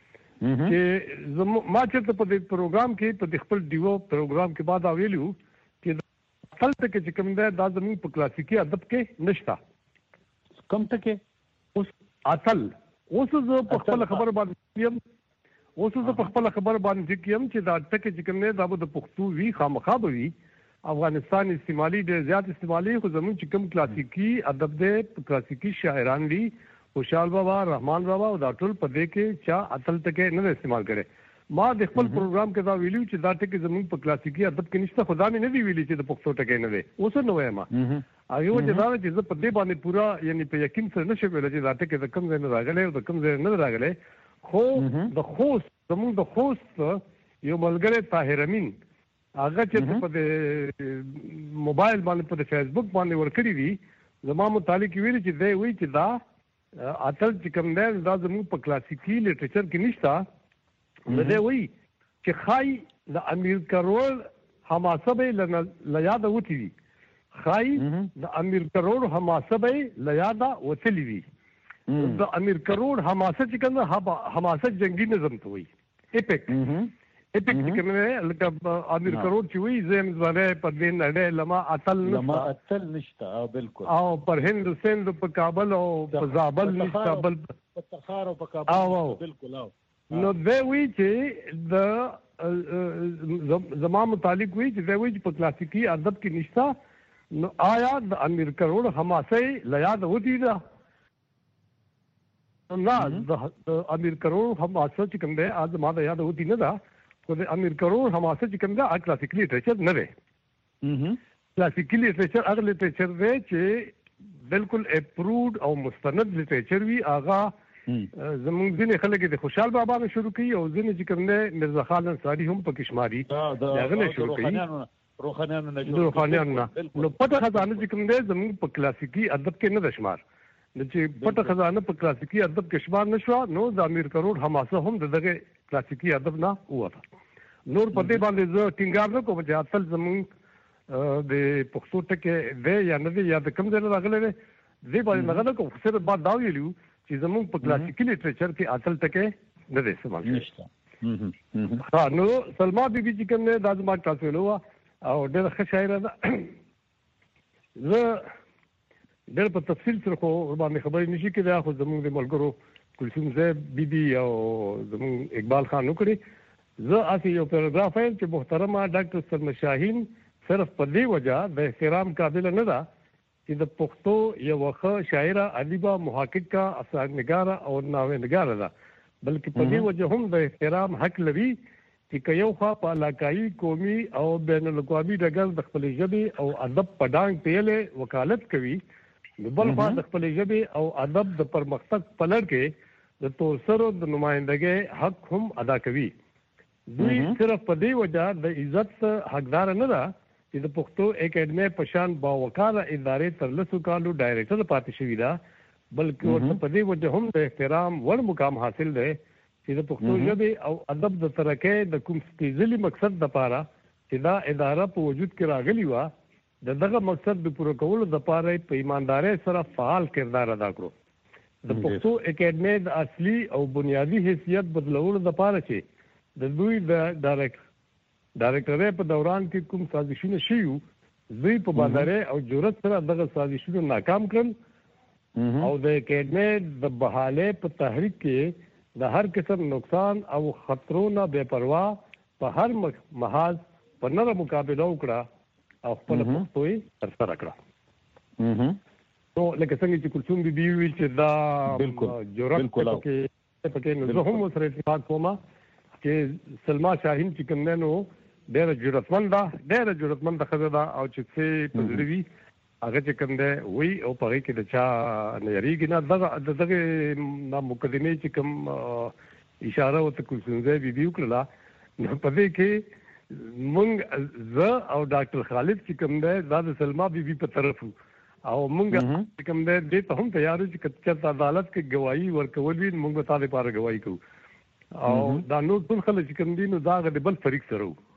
چې زما ما چې په دې پروګرام کې په خپل دیو پروګرام کې بعد اویلو چې خپل ته کې کوم ده د زمين په کلاسیکي ادب کې نشتا کم ته کې اوس اصل اوس زه په خپل خبر باندې یم اوس زه په خپل خبر باندې یم چې دا ټکي چې کوم نه دا د پښتو وی خامخا به وي افغانستان استعمالي ډېر زیات استعمالي خو زموږ چې کوم کلاسیکي ادب دې کلاسیکي شاعران دي خوشحال بابا رحمان بابا او دا ټول په دې کې چا اتل ټکي نه استعمال کړي ما د خپل پروګرام کې دا ویلو چې دا ټکي زموږ په کلاسیکي ادب کې نشته خدا مې نه دی ویلي چې د پښتو ټکي نه وي اوس نو وایم هغه وجه دا چې زه په دې باندې پورا یعنی په یقین سره نشم ویل چې دا ټکي د کوم ځای نه راغلي او د کوم ځای نه راغلي خو د خوست زموږ د خوست یو ملګری طاهر امین هغه چې په د موبایل باندې په فیسبوک باندې ورکړی وی زما متعلق ویل چې دی وی چې دا اتل چې کوم دی دا زموږ په کلاسیکي لټریچر کې نشته نو دی وی چې خای د امیر کروړ حماسه به لیاد وتی وی خای د امیر کروړ حماسه به لیاد وتلی وی د امیر کروړ حماسه چې کوم حماسه جنگي نظم ته وی اپیک اپیک چې کوم لکه امیر کروړ چې وی زم زره په دین اړه لما اتل لما اتل نشته بالکل او پر هند سند په کابل او په زابل نشته بل په تخار او په کابل بالکل نو دی وی چې د زما متعلق وی چې دی وی چې په کلاسیکي ادب کې نشته نو آیا د امیر کروړ حماسه لیاد وتی دا نه د امیر کروړ حماسه چې کوم دی از ما د یاد وتی نه دا خو د امیر کروړ حماسه چې کوم دی ا کلاسیکي لټریچر نه دی کلاسیکي لټریچر هغه لټریچر دی چې بالکل اپروډ او مستند لټریچر وی آغا زمونږ ځینې خلک د خوشحال بابا نه شروع کړي او ځینې چې کوم دی مرزا خان انصاري هم پکې شماري هغه نه شروع کړي روحانیانو نه روحانیانو نه نو پټه خزانه چې کوم دی زمونږ په کلاسیکي ادب کې نه د شمار چې پټه خزانه په کلاسیکي ادب کې شمار نشو نو د امیر کروڑ حماسه هم دغه کلاسیکي ادب نه وته. نور په دې باندې زه ټینګار نه کوم چې اصل زموږ د پښتو ټکي دی یا نه دی یا د کوم ځای نه راغلی دی دې باندې نه غواړم کوم څه بعد دا ویلو چې زموږ په کلاسیکي لیټریچر کې اصل ټکي نه دی استعمال نشته. ها نو سلما بیبي چې کوم نه د ما تاسو له او ډېر ښه شاعر ده. زه ډېر په تفصیل سره خو باندې خبرې نشي کېدای خو زموږ د ملګرو کلثوم زیب بیبي او زموږ اقبال خان وکړي. زه اسی یو پیراګراف وایم چې محترمه ډاکټر سلما شاهین صرف په دې وجه د احترام قابل نه ده چې د پښتو یو ښه شاعره ادیبه محققه اثرنګاره او ناولنګاره ده بلکې په دې وجه هم د احترام حق لري چې یو خوا په علاقايي قومي او بین الاقوامي ډګر د خپل ژبې او ادب په ډانګ پیلې وکالت کوي بل خوا د خپل ژبې او ادب د پرمختګ په لړ کې د توسرو د نمائندګۍ حق هم ادا کوي. دوی صرف په دې وجه د عزت حقدار نه ده چې د پښتو اکیډمي په شان باوقاره ادارې تر لسو کالو ډایریکټر پاتې شوی ده بلکې ورته په دې وجه هم د احترام وړ مقام حاصل دی چې د پښتو ژبې او ادب د ترقۍ د کوم سپېڅلي مقصد لپاره چې دا اداره په وجود کې راغلی وه د دغه مقصد د پوره کولو لپاره په ایماندارۍ سره فعال کردار ادا کړو. د پښتو اکیډمي د اصلي او بنیادي حیثیت بدلولو لپاره چې د دوی د ډایرکټ ډایرکټرۍ په دوران کې کوم سازشونه شوي دوی په بادارۍ او جرأت سره دغه سازشونه ناکام کړل او د اکیډمي د بحالۍ په تحریک کې د هر قسم نقصان او خطرونو بے پروا په هر محاذ په نره مقابله وکړه او خپل پښتو یې ترسره کړه. نو لکه څنګه چې کلثوم بیبي ویل چې دا جرأت پکې پکې نو زه هم سره اتفاق کوم چې سلما شاهین چې کوم نو ډېر جرأتمند ده ډېر جرأتمند ښځه ده او چې څه په زړه وي هغه چې کوم دی وی او په هغې کې د چا نه یېرېږي نه دغه د دغې مقدمې چې کوم اشاره ورته کلثوم بیبي وکړله نو په دې کې مونږ زه او ډاکټر خالد چې کوم دی دا د سلما بیبي په طرف او مونږ چې کوم دی دې ته هم تیار یو چې چېرته عدالت کې ګواهي ورکول وي مونږ به تا دپاره ګواهي کوو او دا نور ټول خلک چې کوم دي نو دا هغه د بل فریق سره وو.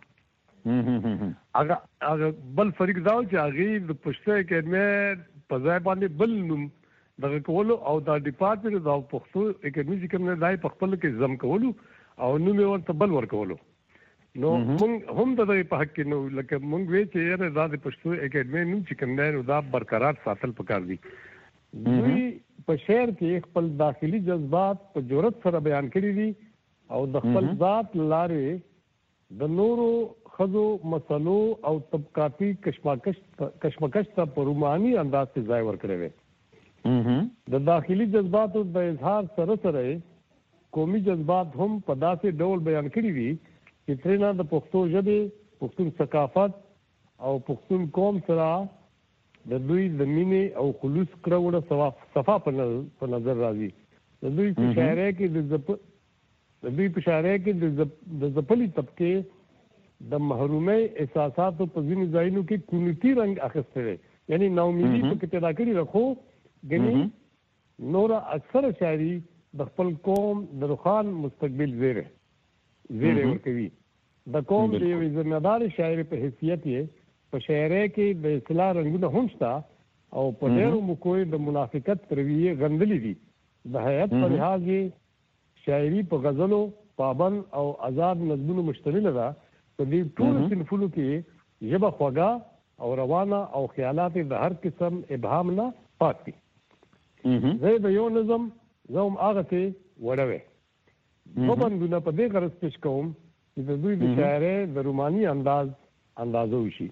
هغه هغه بل فریق دا و چې هغې د پښتو اکیډمۍ په ځای باندې بل نوم دغه کولو او دا ډپارټمنټ د پښتو اکیډمي چې کوم دی دا یې په خپل کې ضم کولو او نوم یې ورته بل ورکولو. نو مونږ هم د دغې په حق کې نو لکه مونږ وی چې یاره دا د پښتو اکیډمۍ نوم چې کوم دی نو دا برقرار ساتل پکار دي. دوی په شعر کې خپل داخلي جذبات په جرأت سره بیان کړي دي او د خپل ذات لارې د نورو ښځو مسلو او طبقاتي کشمکش کشمکش ته په روماني انداز کې ځای ورکړی دی. د داخلي جذباتو د اظهار سره سره قومي جذبات هم په داسې ډول بیان کړي دي چې ترېنه د پښتو ژبې پښتون ثقافت او پښتون قوم سره د دوی د مینې او خلوص کړه صفا په نظر راځي. د دوی په شاعرۍ کې د دوی په شاعرۍ کې د ځپلي طبقې د محرومۍ احساساتو په ځینو ځایونو کې کونیتي رنګ اخیستی دی یعنی ناامیدي پکې پیدا کړې ده خو ګنې نوره اکثره شاعري د خپل قوم د روښان مستقبل زیری زیری ورکوي. د قوم د یوې ذمهدارې شاعرې په حیثیت یې په شاعرۍ کې د اصلاح رنګونه هم شته او په ډېرو موقعو یې د منافقت رویې غندلې دي. د هیئت په لحاظ یې شاعري په غزلو پابند او آزاد نظمونو مشتمله ده. په دې ټولو صنفونو کې ژبه خوږه او روانه او خیالات د هر قسم ابهام نه پاک دي. زه د یو نظم زه هم هغسې وړوی دوه بندونه په دې غرض پیش کوم چې د دوی د شاعرۍ د روماني انداز اندازه وشي.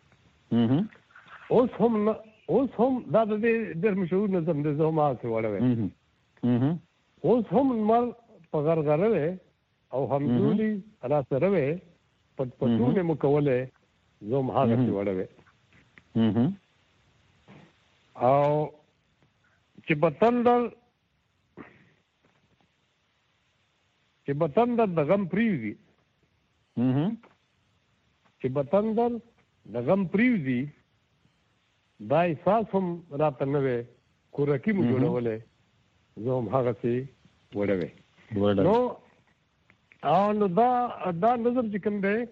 اوس هم اوس هم دا د دې ډېر مشهور نظم دی زه هم هغسې وړوی. اوس هم لمر په غرغره دی او همزولي راسره وی پټ پټونه مو کولی زه هم هغسې وړوی. او چې به تندر چې به تندر د غم پرېوځي چې به تندر د غم پرېوځي دا احساس هم راته نه وی کورکی مو جوړولې زه هم هغه سي وړوي نو او نو دا دا نظم چې کوم دی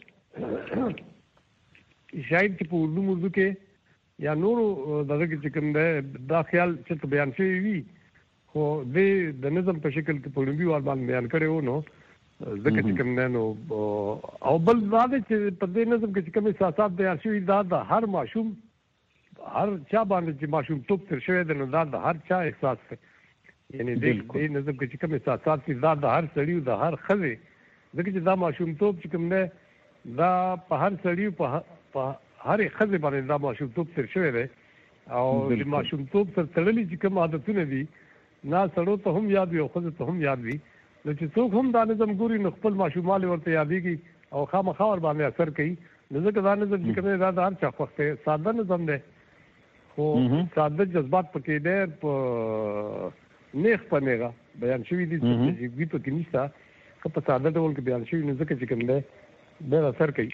شاید چې په اردو اردو کې یا نورو دغه کې چې کوم دی دا خیال چې بیان شوی وي خو د د نظم په شکل کې په لومبي وال باندې بیان کړي وو نو ځکه چې کوم نه نو او بل دا چې په دې نظم کې چې کوم احساسات بیان شوی دا د هر ماشوم هر چا باندې چې ماشوم توپ تر شوی دی نو دا د هر چا احساس دی یعنی د دې نظم کې چې کوم احساسات دي دا د هر سړي د هر ښځې ځکه چې دا ماشوم توپ چې کوم دی دا په هر سړي په هر ښځې باندې دا ماشوم توپ تر شوی دی او د ماشوم توپ سره تړلي چې کوم عادتونه دي نه سړو ته هم یاد وي او ښځو ته هم یاد وي نو چې څوک هم دا نظم ګوري نو خپل ماشومانې ورته یادېږي او خامخا ور باندې اثر کوي نو ځکه دا نظم چې کوم دی دا د هر چا خوښ دی ساده نظم دی خو ساده جذبات پکې ډېر په نیغ په نیغه بیان شوي دي چې پکې نشته که په ساده ډول کې بیان شوي نو ځکه چې کوم دی ډېر اثر کوي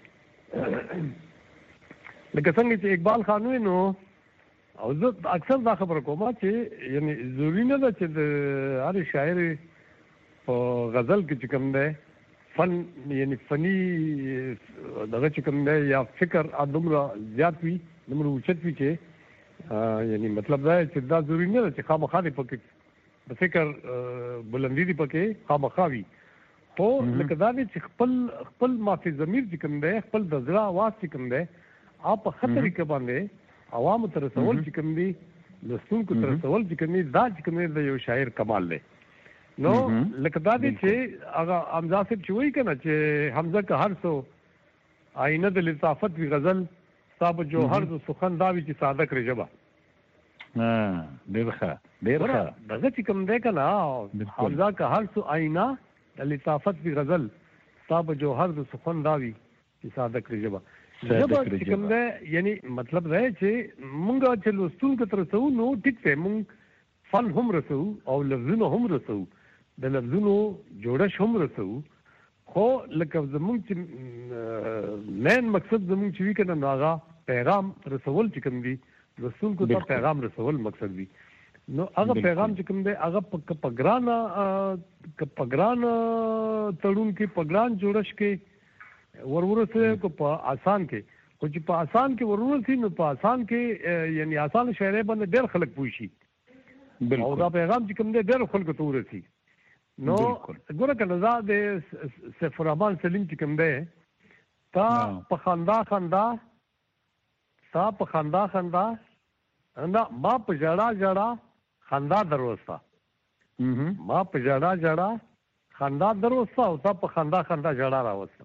لکه څنګه چې اقبال خان وی نو او زه اکثر دا خبره کوم چې یعنی ضروري نه ده چې د هر شاعر په غزل کې چې کوم دی فن یعنی فني دغه چې کوم دی یا فکر دومره زیات وي دومره اوچت وي چې یعنی مطلب دا چې دا ضروري نه ده چې خامخا دې پکې د فکر بلندي دې پکې خامخا وي خو لکه دا دی چې خپل خپل مافي ضمیر چې کوم دی خپل د زړه اواز چې کوم دی آپ په خطر کې باندې عوام تر رسول چې کوم دی لستونکو تر رسول چې کوم دی دا چې کوم دی یو شاعر کمال دی نو لکه دا دی چې هغه حمزه صاحب چې وایي کنه چې حمزه که هر سو آینه د لطافت وی غزل صاحب جوهر د سخن دا وی چې ساده کړی جبا ها ډیر ښه ډیر ښه دغه چې کوم دی کنه حمزه که هر سو آینه د لطافت وی غزل صاحب جوهر د سخن دا وی چې ساده کړی جبا جبا چې کوم دی یعنی مطلب دا چې مونږ چې لوستونکو تر رسو نو ټیک دی مونږ فن هم رسو او لفظونه هم رسو د لفظونو جوړش هم رسو خو لکه زمونږ چې مین مقصد زمونږ چې وی کنه نو هغه پیغام رسول چې کوم دی لوستونکو ته پیغام رسول مقصد دی نو هغه پیغام چې کوم دی هغه په ګران په ګران تړون کې په ګران جوړش کې ورورسه کو په آسان کې خو چې په آسان کې ورورسي نو په آسان کې یعنی آسان شاعرۍ باندې ډېر خلک پوه شي او دا پیغام چې کوم دی ډېر خلکو ته ورسي نو ګوره کنه دا د سفر رحمان سلیم چې کوم دی تا په خندا خندا تا په خندا خندا اندا ما په جړا جړا خندا دروستا ما په جړا جړا خندا دروستا او تا په خندا خندا جړا راوستا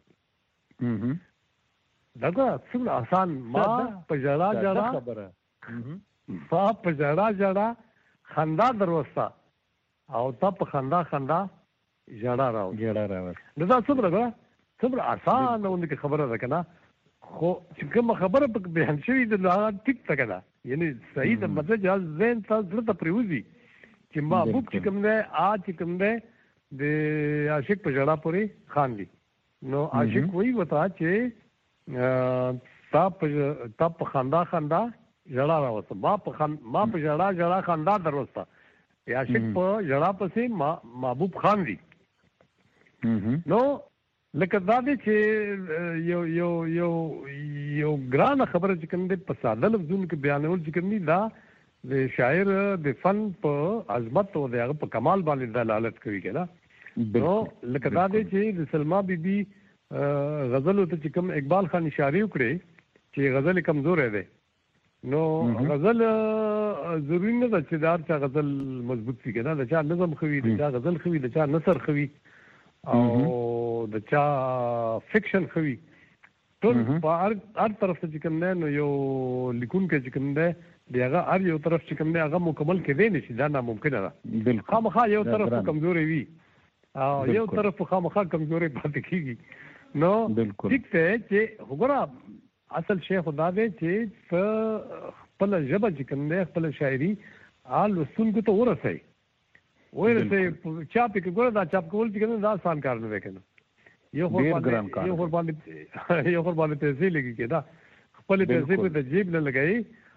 دغه څومره آسان ما په جړا جړا خبره ما په جړا جړا خندا دروستا او تا په خندا خندا جړا راو جړا راو دا څومره ده څومره آسان اونې خبره ده کنه خو چې کوم خبره په بیان شوی د ټیک تا کنه یعنی صحیح د مطلب جاز زین تاسو ته پریوزي چې محبوب چې کوم نه آ چې کوم نه د عاشق په جړا پورې خان دي نو عاشق وی وتا چې تا په تا په خندا خندا جړا راوست ما په ما په جړا جړا خندا دروسته عاشق په جړا پسې محبوب خان دي نو لکه دا دی چې یو یو یو یو ګران خبره چې کوم دی په ساده لفظونو کې بیانول چې کوم دی دا د شاعر د فن په عظمت او د هغه په کمال باندې دلالت کوي کنه نو لکه دا دی چې د سلما بیبي غزل ته چې کوم اقبال خان اشاره وکړي چې غزل کمزور دی نو غزل ضروري نه ده چې دا چا غزل مضبوط وي کنه دا چا نظم خوي دا چا غزل خوي دا چا نثر خوي او د چا فکشن خوي ټول په هر طرف ته چې کوم نه یو لیکون کې چې کوم نه دیغه هر یو طرف چې کوم نه هغه مکمل کېدی نشي دا ناممکن ده بالکل خامخا یو طرف کمزوري وي او یو طرف خامخا کمزوري پاتې کیږي نو ټیک ته چې وګوره اصل شی خدا دې چې خپل ژبه چې کوم نه خپل شاعري آل وسونکو ته ورسي ورسي چاپ کې ګوره دا چاپ کول چې کوم دا آسان کار نه وکړي یو خو باندې یو خو باندې یو خو باندې پیسې لګي کېدا خپل پیسې په د جیب نه لګای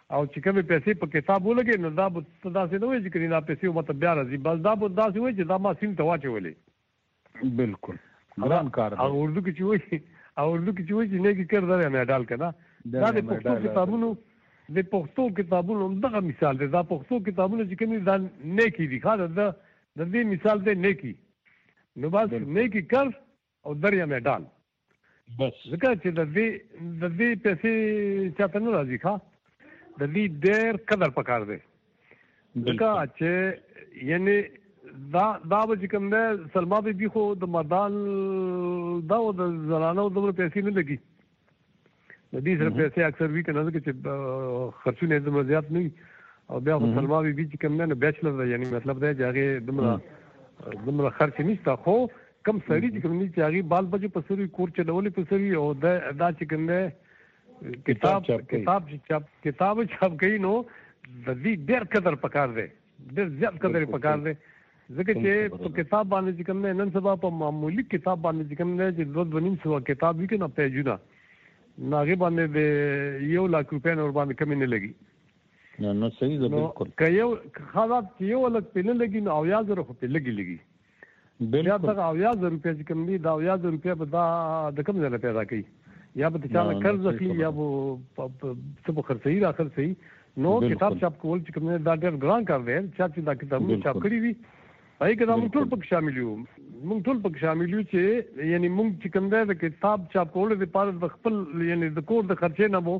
او چې کومه پیسې په کتاب ولګي نو دا به دا څه نه وي چې کله پیسې مطلب بیا راځي بس دا به دا څه وي چې دا ما سیم ته واچولې بالکل ګران کار او اردو کې چې وایي او اردو کې چې وایي چې نه کې کړ دا نه ډال کنه دا د پښتو کتابونو د پښتو کتابونو دغه مثال دی دا پښتو کتابونو چې کومې دا نیکی دي خاله دا د دې مثال دی نیکی نو بس نیکی کر او دریا مې ډال بس ځکه چې د دې د دې پیسې چاته نه راځي ښا د دې ډېر قدر پکار دی ځکه چې یعنی دا دا چې کوم دی سلما بي خو د مردان دا او د زنانو د پیسې نه لګي د دې سره پیسې اکثر وی کنه چې خرچونه زموږ زیات نه او بیا خو سلما بي چې کوم نه بیچلر دی یعنی مطلب دی چې هغه دمره دمره خرچ نشته خو کم سړي چې کوم نه چې هغه بال بچو په سری کور چلولې په سری او دا دا چې کوم نه کتاب کتاب چې چاپ کتاب چاپ کوي نو د دې ډېر قدر پکار دی ډېر زیات قدر پکار دی ځکه چې په کتاب باندې چې کوم نه نن سبا په معمولی کتاب باندې چې کوم نه چې دوه ونیم سو کتاب وی کنه پیجونه ناغه باندې د یو لک روپیا نور باندې کمی نه لګي نه نو صحیح ده بالکل که یو خلاص یو لک په نه لګي نو اویا زره خو په لګي لګي بالکل دا اویا زره روپیا چې کوم دي دا اویا زره روپیا به دا د کوم ځای پیدا کوي یا به چې قرض اخلي یا به څه په خرڅي را خرڅي نو کتاب چاپ کول چې کوم دا ډېر ګران کار دی چې دا کتابونه چاپ کړی وي پای کې دا موږ ټول پکې شامل یو موږ ټول پکې شامل یو چې یعنی موږ چې کوم دی د کتاب چاپ کولو لپاره د خپل یعنی د کور د خرچې نه مو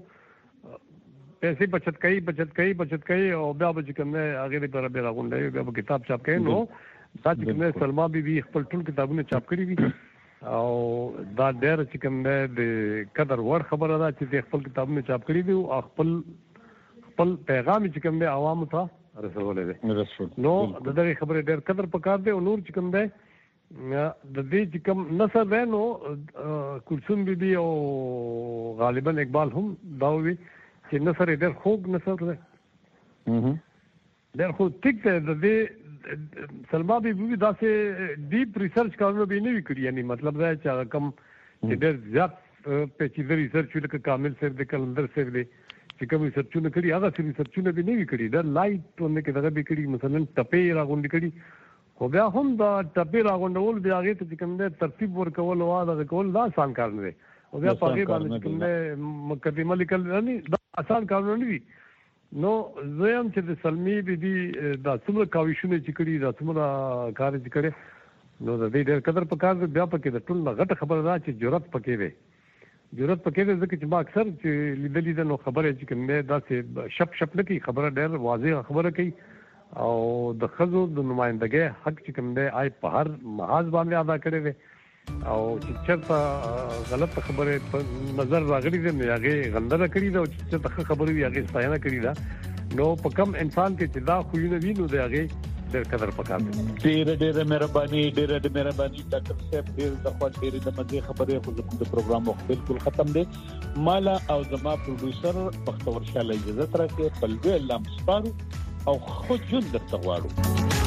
پیسې بچت کوي بچت کوي بچت کوي او بیا به چې کوم دی هغه لپاره بیا راغونډي بیا به کتاب چاپ کوي نو دا چې کوم دی سلما بي بي خپل ټول کتابونه چاپ کړی وي او دا ډېر چې کوم دی د قدر وړ خبره ده چې د خپل کتابونه چاپ کړی دي او خپل خپل پیغام چې کوم دی عوامو ته رسولې ده رسول نو د دې خبرې ډېر قدر پکار دی او نور چې کوم دی د دې چې کوم نثر دی نو کلثوم بي بي او غالبا اقبال هم دا وی چې نثر ډېر خوږ نثر دی ډېر خو ټیک دی د دې سلما بي بي دا سه ډیپ ریسرچ کارونه به نه وکړي یعنی مطلب دا چې کم چې ډېر زیات پیچیده ریسرچ لکه کامل سر د کلندر سر دی چې کوم ریسرچونه کړي هغه سری ریسرچونه به نه وی کړي دا لایټ ونه کې دغه به کړي مثلا ټپې راغونډ کړي خو بیا هم دا ټپې راغونډول بیا هغه ته کوم د ترتیب ورکول او دا کول دا آسان کار نه دی او بیا په هغه باندې کوم د مقدمه لیکل نه دا آسان کار نه دی نو زم چې د سلمی بي بي دا څومره کاوشونه چې کړي دا څومره کار چې کړي نو د دې ډېر قدر پکار دی بیا پکې د ټول غټه خبره ده چې جرأت پکې دی ضرورت پکې ده ځکه چې ما اکثر چې لیدلې ده نو خبره چې کوم نه دا چې شپ شپ نه کوي خبره ډېر واضح خبره کوي او د خزو د نمائندګۍ حق چې کوم دی آی په هر محاذ باندې ادا کړی دی او چې چېرته غلط خبره په نظر راغلي ده نو هغه غندره کړې ده او چې څه خبره وي هغه ستاینه کړې ده نو په کم انسان کې چې دا خوونه وي نو د هغه ډېر قدر پکار دی ډېر ډېر مهرباني ډېر ډېر مهرباني ډاکټر صاحب ډېر د خپل ډېر د مزه خبرې خو د پروګرام وخت بالکل ختم دی مالا او زما پروډوسر بختور شاه اجازه ترکه په لوی لمسپارو او خو جون درته غواړو